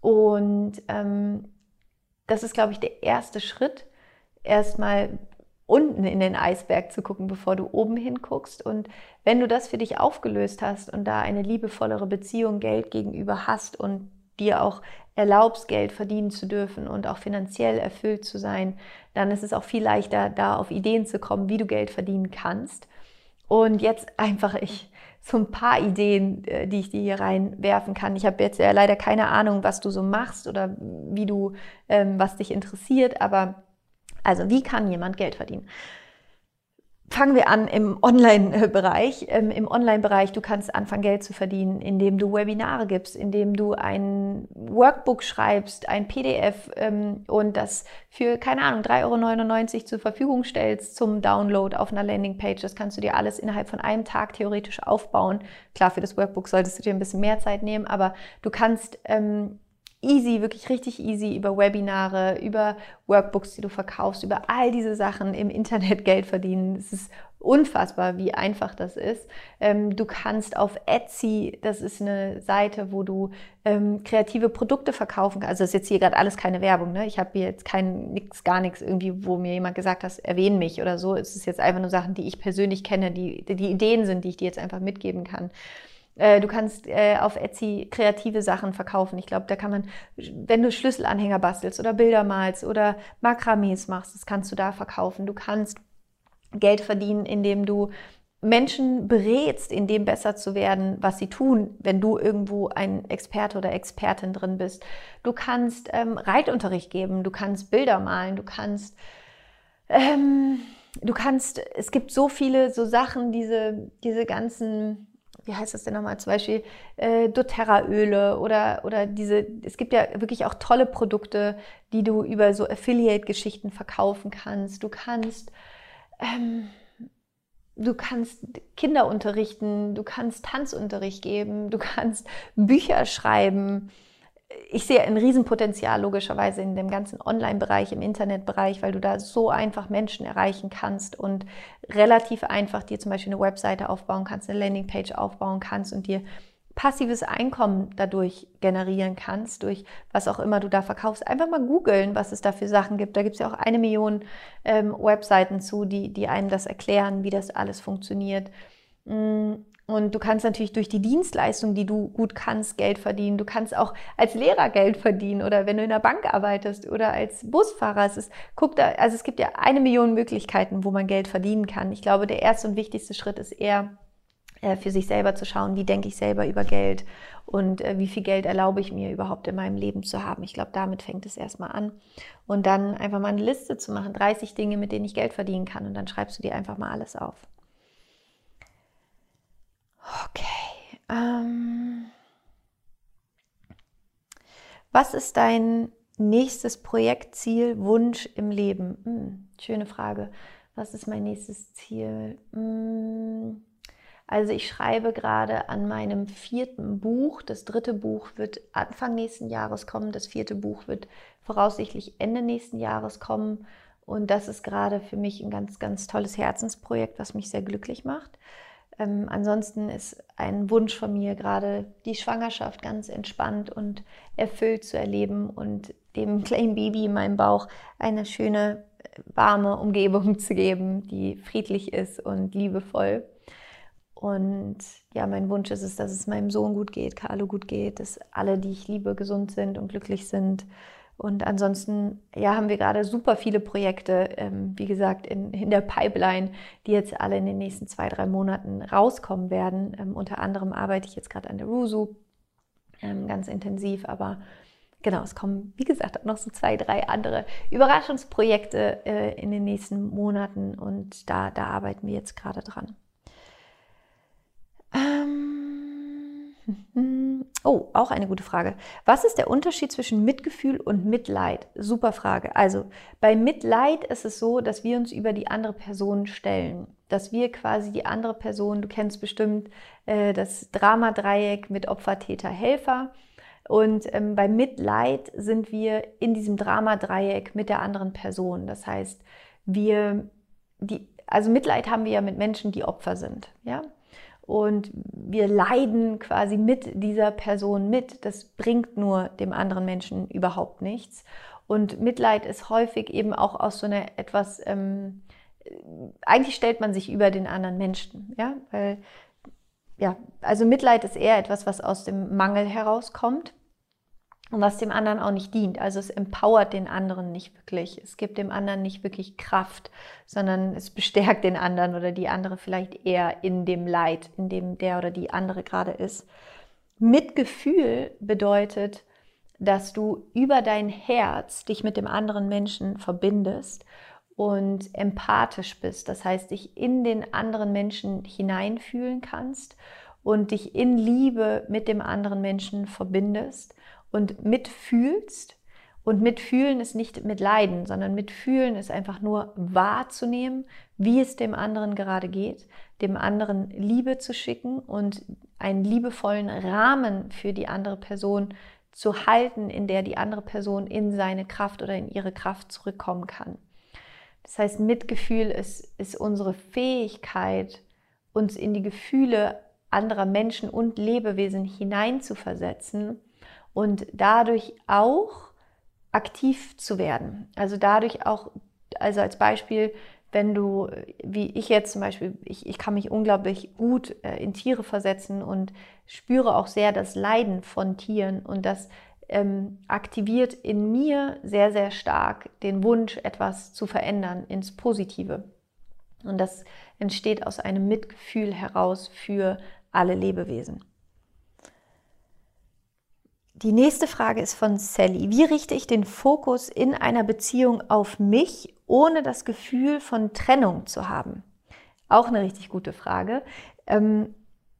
Und ähm, das ist, glaube ich, der erste Schritt, erstmal unten in den Eisberg zu gucken, bevor du oben hinguckst. Und wenn du das für dich aufgelöst hast und da eine liebevollere Beziehung Geld gegenüber hast und dir auch erlaubst, Geld verdienen zu dürfen und auch finanziell erfüllt zu sein, dann ist es auch viel leichter, da auf Ideen zu kommen, wie du Geld verdienen kannst. Und jetzt einfach ich so ein paar Ideen, die ich dir hier reinwerfen kann. Ich habe jetzt ja leider keine Ahnung, was du so machst oder wie du, ähm, was dich interessiert, aber also wie kann jemand Geld verdienen? Fangen wir an im Online-Bereich. Ähm, Im Online-Bereich, du kannst anfangen, Geld zu verdienen, indem du Webinare gibst, indem du ein Workbook schreibst, ein P D F ähm, und das für, keine Ahnung, drei Euro neunundneunzig zur Verfügung stellst zum Download auf einer Landingpage. Das kannst du dir alles innerhalb von einem Tag theoretisch aufbauen. Klar, für das Workbook solltest du dir ein bisschen mehr Zeit nehmen, aber du kannst ähm, easy, wirklich richtig easy über Webinare, über Workbooks, die du verkaufst, über all diese Sachen im Internet Geld verdienen. Es ist unfassbar, wie einfach das ist. Ähm, du kannst auf Etsy, das ist eine Seite, wo du ähm, kreative Produkte verkaufen kannst. Also das ist jetzt hier gerade alles keine Werbung, ne? Ich habe hier jetzt kein, nix, gar nichts irgendwie, wo mir jemand gesagt hat, erwähne mich oder so. Es ist jetzt einfach nur Sachen, die ich persönlich kenne, die, die Ideen sind, die ich dir jetzt einfach mitgeben kann. Du kannst äh, auf Etsy kreative Sachen verkaufen. Ich glaube, da kann man, wenn du Schlüsselanhänger bastelst oder Bilder malst oder Makramees machst, das kannst du da verkaufen. Du kannst Geld verdienen, indem du Menschen berätst, in dem besser zu werden, was sie tun, wenn du irgendwo ein Experte oder Expertin drin bist. Du kannst ähm, Reitunterricht geben, du kannst Bilder malen, du kannst... Ähm, du kannst, es gibt so viele so Sachen, diese, diese ganzen... wie heißt das denn nochmal, zum Beispiel äh, doTERRA-Öle oder, oder diese, es gibt ja wirklich auch tolle Produkte, die du über so Affiliate-Geschichten verkaufen kannst. Du kannst, ähm, du kannst Kinder unterrichten, du kannst Tanzunterricht geben, du kannst Bücher schreiben. Ich sehe ein Riesenpotenzial logischerweise in dem ganzen Online-Bereich, im Internetbereich, weil du da so einfach Menschen erreichen kannst und relativ einfach dir zum Beispiel eine Webseite aufbauen kannst, eine Landingpage aufbauen kannst und dir passives Einkommen dadurch generieren kannst, durch was auch immer du da verkaufst. Einfach mal googeln, was es da für Sachen gibt. Da gibt es ja auch eine Million ähm, Webseiten zu, die, die einem das erklären, wie das alles funktioniert. Und du kannst natürlich durch die Dienstleistung, die du gut kannst, Geld verdienen. Du kannst auch als Lehrer Geld verdienen oder wenn du in der Bank arbeitest oder als Busfahrer. Es ist, guck da, also es gibt ja eine Million Möglichkeiten, wo man Geld verdienen kann. Ich glaube, der erste und wichtigste Schritt ist eher, äh, für sich selber zu schauen, wie denke ich selber über Geld und äh, wie viel Geld erlaube ich mir überhaupt in meinem Leben zu haben. Ich glaube, damit fängt es erstmal an. Und dann einfach mal eine Liste zu machen, dreißig Dinge, mit denen ich Geld verdienen kann. Und dann schreibst du dir einfach mal alles auf. Okay. Ähm, was ist dein nächstes Projekt, Ziel, Wunsch im Leben? Hm, schöne Frage. Was ist mein nächstes Ziel? Hm, also ich schreibe gerade an meinem vierten Buch. Das dritte Buch wird Anfang nächsten Jahres kommen. Das vierte Buch wird voraussichtlich Ende nächsten Jahres kommen. Und das ist gerade für mich ein ganz, ganz tolles Herzensprojekt, was mich sehr glücklich macht. Ähm, ansonsten ist ein Wunsch von mir gerade, die Schwangerschaft ganz entspannt und erfüllt zu erleben und dem kleinen Baby in meinem Bauch eine schöne, warme Umgebung zu geben, die friedlich ist und liebevoll. Und ja, mein Wunsch ist es, dass es meinem Sohn gut geht, Carlo gut geht, dass alle, die ich liebe, gesund sind und glücklich sind. Und ansonsten ja, haben wir gerade super viele Projekte, ähm, wie gesagt, in, in der Pipeline, die jetzt alle in den nächsten zwei, drei Monaten rauskommen werden. Ähm, unter anderem arbeite ich jetzt gerade an der Rusu, ähm, ganz intensiv, aber genau, es kommen, wie gesagt, auch noch so zwei, drei andere Überraschungsprojekte äh, in den nächsten Monaten und da, da arbeiten wir jetzt gerade dran. Oh, auch eine gute Frage. Was ist der Unterschied zwischen Mitgefühl und Mitleid? Super Frage. Also bei Mitleid ist es so, dass wir uns über die andere Person stellen. Dass wir quasi die andere Person, du kennst bestimmt äh, das Drama-Dreieck mit Opfer, Täter, Helfer. Und ähm, bei Mitleid sind wir in diesem Drama-Dreieck mit der anderen Person. Das heißt, wir, die, also Mitleid haben wir ja mit Menschen, die Opfer sind, ja. und wir leiden quasi mit dieser Person mit. Das bringt nur dem anderen Menschen überhaupt nichts. Und Mitleid ist häufig eben auch aus so einer etwas, ähm, eigentlich stellt man sich über den anderen Menschen, ja, weil, ja, also Mitleid ist eher etwas, was aus dem Mangel herauskommt und was dem anderen auch nicht dient. Also es empowert den anderen nicht wirklich. Es gibt dem anderen nicht wirklich Kraft, sondern es bestärkt den anderen oder die andere vielleicht eher in dem Leid, in dem der oder die andere gerade ist. Mitgefühl bedeutet, dass du über dein Herz dich mit dem anderen Menschen verbindest und empathisch bist. Das heißt, dich in den anderen Menschen hineinfühlen kannst und dich in Liebe mit dem anderen Menschen verbindest und mitfühlst. Und mitfühlen ist nicht mitleiden, sondern mitfühlen ist einfach nur wahrzunehmen, wie es dem anderen gerade geht, dem anderen Liebe zu schicken und einen liebevollen Rahmen für die andere Person zu halten, in der die andere Person in seine Kraft oder in ihre Kraft zurückkommen kann. Das heißt, Mitgefühl ist, ist unsere Fähigkeit, uns in die Gefühle anderer Menschen und Lebewesen hineinzuversetzen und dadurch auch aktiv zu werden. Also dadurch auch, also als Beispiel, wenn du, wie ich jetzt zum Beispiel, ich, ich kann mich unglaublich gut äh, in Tiere versetzen und spüre auch sehr das Leiden von Tieren und das ähm, aktiviert in mir sehr, sehr stark den Wunsch, etwas zu verändern ins Positive. Und das entsteht aus einem Mitgefühl heraus für alle Lebewesen. Die nächste Frage ist von Sally. Wie richte ich den Fokus in einer Beziehung auf mich, ohne das Gefühl von Trennung zu haben? Auch eine richtig gute Frage. Ähm,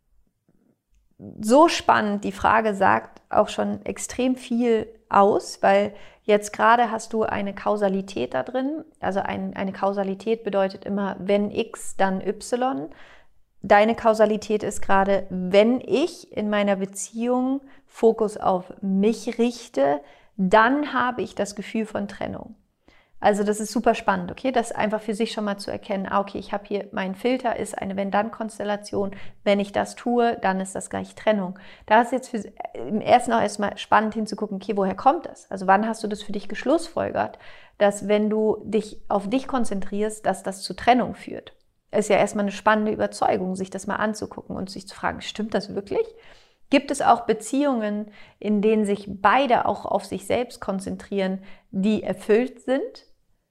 so spannend, die Frage sagt auch schon extrem viel aus, weil jetzt gerade hast du eine Kausalität da drin. Also ein, eine Kausalität bedeutet immer, wenn X, dann Y. Deine Kausalität ist gerade, wenn ich in meiner Beziehung Fokus auf mich richte, dann habe ich das Gefühl von Trennung. Also das ist super spannend, okay? Das einfach für sich schon mal zu erkennen, ah, okay, ich habe hier, mein Filter ist eine Wenn-Dann-Konstellation. Wenn ich das tue, dann ist das gleich Trennung. Da ist jetzt für, im ersten auch erstmal spannend hinzugucken, okay, woher kommt das? Also wann hast du das für dich geschlussfolgert, dass wenn du dich auf dich konzentrierst, dass das zu Trennung führt? Ist ja erstmal eine spannende Überzeugung, sich das mal anzugucken und sich zu fragen, stimmt das wirklich? Gibt es auch Beziehungen, in denen sich beide auch auf sich selbst konzentrieren, die erfüllt sind?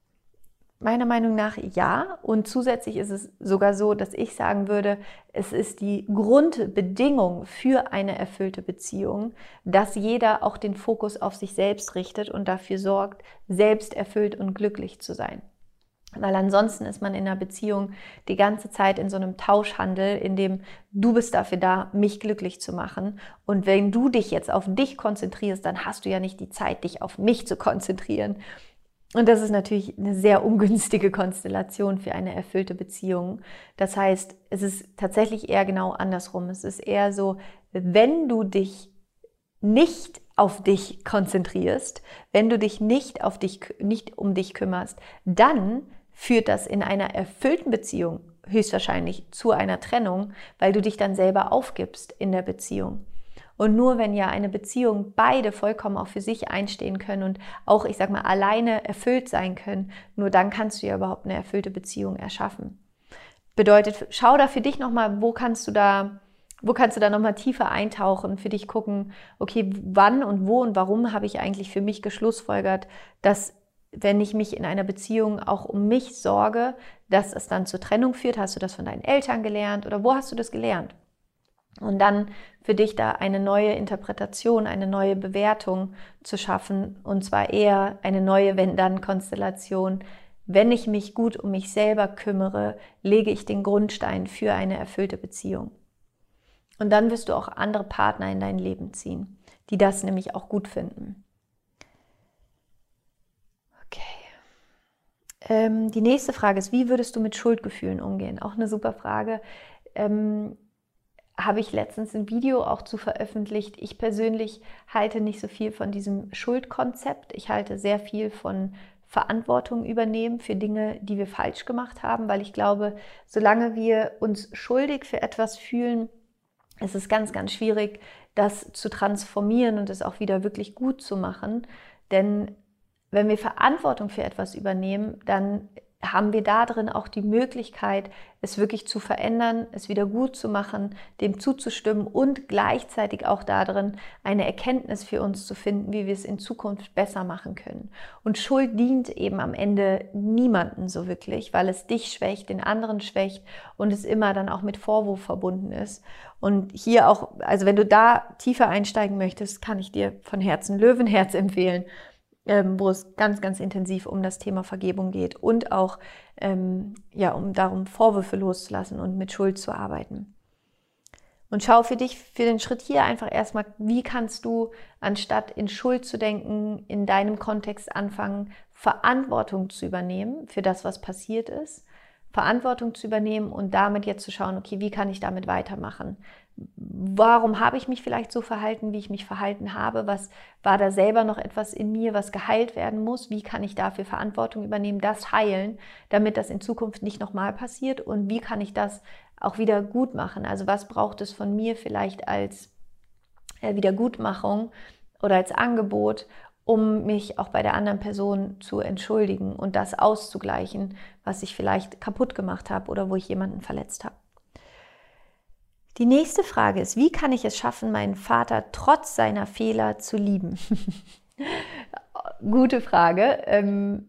Meiner Meinung nach ja. Und zusätzlich ist es sogar so, dass ich sagen würde, es ist die Grundbedingung für eine erfüllte Beziehung, dass jeder auch den Fokus auf sich selbst richtet und dafür sorgt, selbst erfüllt und glücklich zu sein. Weil ansonsten ist man in einer Beziehung die ganze Zeit in so einem Tauschhandel, in dem du bist dafür da, mich glücklich zu machen. Und wenn du dich jetzt auf dich konzentrierst, dann hast du ja nicht die Zeit, dich auf mich zu konzentrieren. Und das ist natürlich eine sehr ungünstige Konstellation für eine erfüllte Beziehung. Das heißt, es ist tatsächlich eher genau andersrum. Es ist eher so, wenn du dich nicht auf dich konzentrierst, wenn du dich nicht auf dich, nicht um dich kümmerst, dann führt das in einer erfüllten Beziehung höchstwahrscheinlich zu einer Trennung, weil du dich dann selber aufgibst in der Beziehung. Und nur wenn ja eine Beziehung beide vollkommen auch für sich einstehen können und auch, ich sag mal, alleine erfüllt sein können, nur dann kannst du ja überhaupt eine erfüllte Beziehung erschaffen. Bedeutet, schau da für dich nochmal, wo kannst du da, wo kannst du da nochmal tiefer eintauchen, für dich gucken, okay, wann und wo und warum habe ich eigentlich für mich geschlussfolgert, dass wenn ich mich in einer Beziehung auch um mich sorge, dass es dann zur Trennung führt. Hast du das von deinen Eltern gelernt oder wo hast du das gelernt? Und dann für dich da eine neue Interpretation, eine neue Bewertung zu schaffen und zwar eher eine neue Wenn-Dann-Konstellation. Wenn ich mich gut um mich selber kümmere, lege ich den Grundstein für eine erfüllte Beziehung. Und dann wirst du auch andere Partner in dein Leben ziehen, die das nämlich auch gut finden. Okay. Ähm, die nächste Frage ist, wie würdest du mit Schuldgefühlen umgehen? Auch eine super Frage. Ähm, habe ich letztens ein Video auch zu veröffentlicht. Ich persönlich halte nicht so viel von diesem Schuldkonzept. Ich halte sehr viel von Verantwortung übernehmen für Dinge, die wir falsch gemacht haben, weil ich glaube, solange wir uns schuldig für etwas fühlen, ist es ganz, ganz schwierig, das zu transformieren und es auch wieder wirklich gut zu machen. Denn wenn wir Verantwortung für etwas übernehmen, dann haben wir da drin auch die Möglichkeit, es wirklich zu verändern, es wieder gut zu machen, dem zuzustimmen und gleichzeitig auch da drin eine Erkenntnis für uns zu finden, wie wir es in Zukunft besser machen können. Und Schuld dient eben am Ende niemandem so wirklich, weil es dich schwächt, den anderen schwächt und es immer dann auch mit Vorwurf verbunden ist. Und hier auch, also wenn du da tiefer einsteigen möchtest, kann ich dir von Herzen Löwenherz empfehlen, Ähm, wo es ganz, ganz intensiv um das Thema Vergebung geht und auch ähm, ja, um darum, Vorwürfe loszulassen und mit Schuld zu arbeiten. Und schau für dich, für den Schritt hier einfach erstmal, wie kannst du, anstatt in Schuld zu denken, in deinem Kontext anfangen, Verantwortung zu übernehmen für das, was passiert ist, Verantwortung zu übernehmen und damit jetzt zu schauen, okay, wie kann ich damit weitermachen? Warum habe ich mich vielleicht so verhalten, wie ich mich verhalten habe? Was war da selber noch etwas in mir, was geheilt werden muss? Wie kann ich dafür Verantwortung übernehmen, das heilen, damit das in Zukunft nicht nochmal passiert? Und wie kann ich das auch wieder gut machen? Also was braucht es von mir vielleicht als Wiedergutmachung oder als Angebot, um mich auch bei der anderen Person zu entschuldigen und das auszugleichen, was ich vielleicht kaputt gemacht habe oder wo ich jemanden verletzt habe? Die nächste Frage ist, wie kann ich es schaffen, meinen Vater trotz seiner Fehler zu lieben? Gute Frage. Ähm,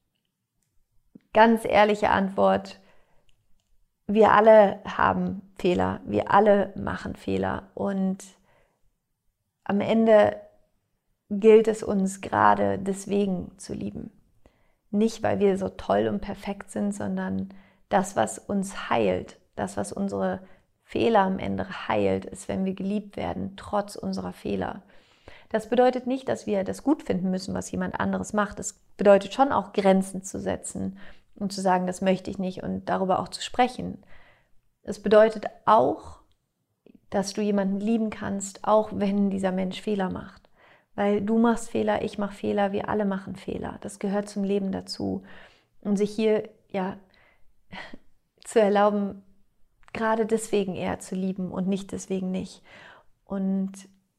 ganz ehrliche Antwort, wir alle haben Fehler, wir alle machen Fehler und am Ende gilt es uns gerade deswegen zu lieben. Nicht, weil wir so toll und perfekt sind, sondern das, was uns heilt, das, was unsere Fehler am Ende heilt, ist, wenn wir geliebt werden, trotz unserer Fehler. Das bedeutet nicht, dass wir das gut finden müssen, was jemand anderes macht. Das bedeutet schon auch, Grenzen zu setzen und zu sagen, das möchte ich nicht und darüber auch zu sprechen. Es bedeutet auch, dass du jemanden lieben kannst, auch wenn dieser Mensch Fehler macht. Weil du machst Fehler, ich mache Fehler, wir alle machen Fehler. Das gehört zum Leben dazu. Und sich hier ja zu erlauben, gerade deswegen eher zu lieben und nicht deswegen nicht. Und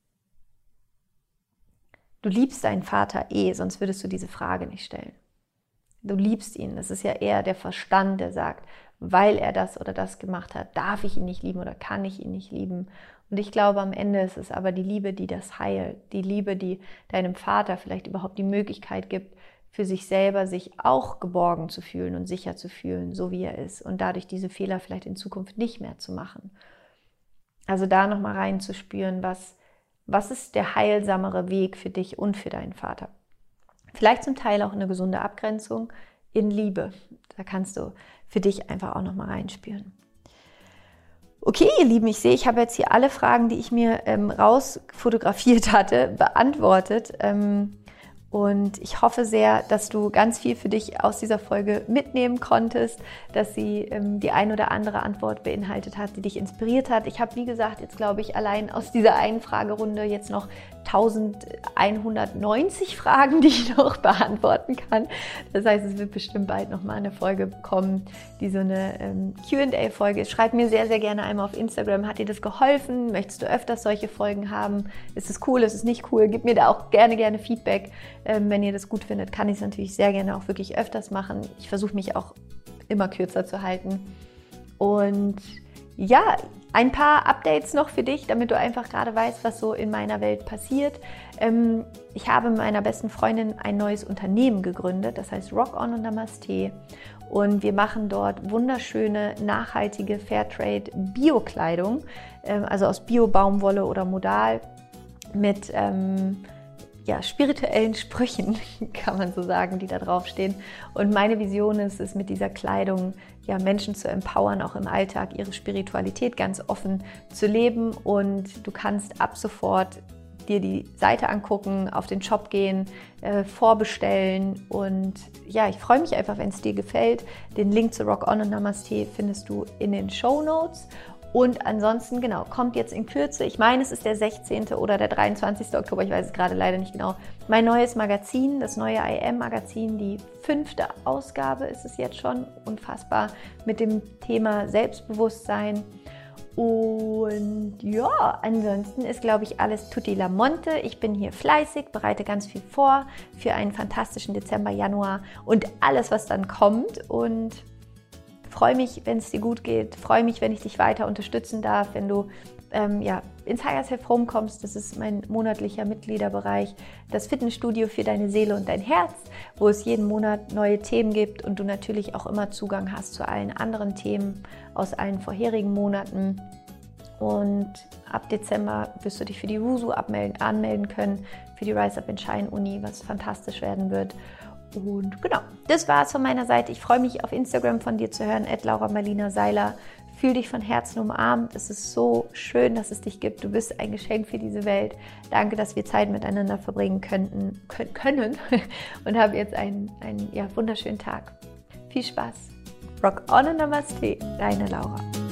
du liebst deinen Vater eh, sonst würdest du diese Frage nicht stellen. Du liebst ihn. Das ist ja eher der Verstand, der sagt, weil er das oder das gemacht hat, darf ich ihn nicht lieben oder kann ich ihn nicht lieben. Und ich glaube, am Ende ist es aber die Liebe, die das heilt. Die Liebe, die deinem Vater vielleicht überhaupt die Möglichkeit gibt, für sich selber sich auch geborgen zu fühlen und sicher zu fühlen, so wie er ist. Und dadurch diese Fehler vielleicht in Zukunft nicht mehr zu machen. Also da nochmal reinzuspüren, was, was ist der heilsamere Weg für dich und für deinen Vater. Vielleicht zum Teil auch eine gesunde Abgrenzung in Liebe. Da kannst du für dich einfach auch nochmal reinspüren. Okay, ihr Lieben, ich sehe, ich habe jetzt hier alle Fragen, die ich mir ähm, rausfotografiert hatte, beantwortet. Ähm, Und ich hoffe sehr, dass du ganz viel für dich aus dieser Folge mitnehmen konntest, dass sie ähm, die ein oder andere Antwort beinhaltet hat, die dich inspiriert hat. Ich habe, wie gesagt, jetzt glaube ich, allein aus dieser einen Fragerunde jetzt noch elfhundertneunzig Fragen, die ich noch beantworten kann. Das heißt, es wird bestimmt bald nochmal eine Folge kommen, die so eine ähm, Q and A-Folge ist. Schreib mir sehr, sehr gerne einmal auf Instagram, hat dir das geholfen? Möchtest du öfters solche Folgen haben? Ist es cool, ist es nicht cool? Gib mir da auch gerne, gerne Feedback. Ähm, wenn ihr das gut findet, kann ich es natürlich sehr gerne auch wirklich öfters machen. Ich versuche mich auch immer kürzer zu halten. Und ja, ein paar Updates noch für dich, damit du einfach gerade weißt, was so in meiner Welt passiert. Ähm, ich habe mit meiner besten Freundin ein neues Unternehmen gegründet, das heißt Rock On und Namaste. Und wir machen dort wunderschöne, nachhaltige Fairtrade-Bio-Kleidung, ähm, also aus Bio-Baumwolle oder Modal mit ähm, ja, spirituellen Sprüchen, kann man so sagen, die da draufstehen. Und meine Vision ist es, mit dieser Kleidung ja, Menschen zu empowern, auch im Alltag ihre Spiritualität ganz offen zu leben. Und du kannst ab sofort dir die Seite angucken, auf den Shop gehen, äh, vorbestellen. Und ja, ich freue mich einfach, wenn es dir gefällt. Den Link zu Rock On und Namaste findest du in den Shownotes. Und ansonsten, genau, kommt jetzt in Kürze, ich meine, es ist der sechzehnte oder der dreiundzwanzigste Oktober, ich weiß es gerade leider nicht genau, mein neues Magazin, das neue I M-Magazin, die fünfte Ausgabe ist es jetzt schon, unfassbar, mit dem Thema Selbstbewusstsein. Und ja, ansonsten ist, glaube ich, alles tutti la monte. Ich bin hier fleißig, bereite ganz viel vor für einen fantastischen Dezember, Januar und alles, was dann kommt. Und freue mich, wenn es dir gut geht. Freue mich, wenn ich dich weiter unterstützen darf, wenn du ähm, ja, ins Higher Self Home kommst. Das ist mein monatlicher Mitgliederbereich, das Fitnessstudio für deine Seele und dein Herz, wo es jeden Monat neue Themen gibt und du natürlich auch immer Zugang hast zu allen anderen Themen aus allen vorherigen Monaten. Und ab Dezember wirst du dich für die Rusu abmelden, anmelden können, für die Rise Up and Shine Uni, was fantastisch werden wird. Und genau, das war es von meiner Seite. Ich freue mich, auf Instagram von dir zu hören, at Laura Marlina Seiler. Fühl dich von Herzen umarmt. Es ist so schön, dass es dich gibt. Du bist ein Geschenk für diese Welt. Danke, dass wir Zeit miteinander verbringen könnten, können und habe jetzt einen, einen ja, wunderschönen Tag. Viel Spaß. Rock on und Namaste, deine Laura.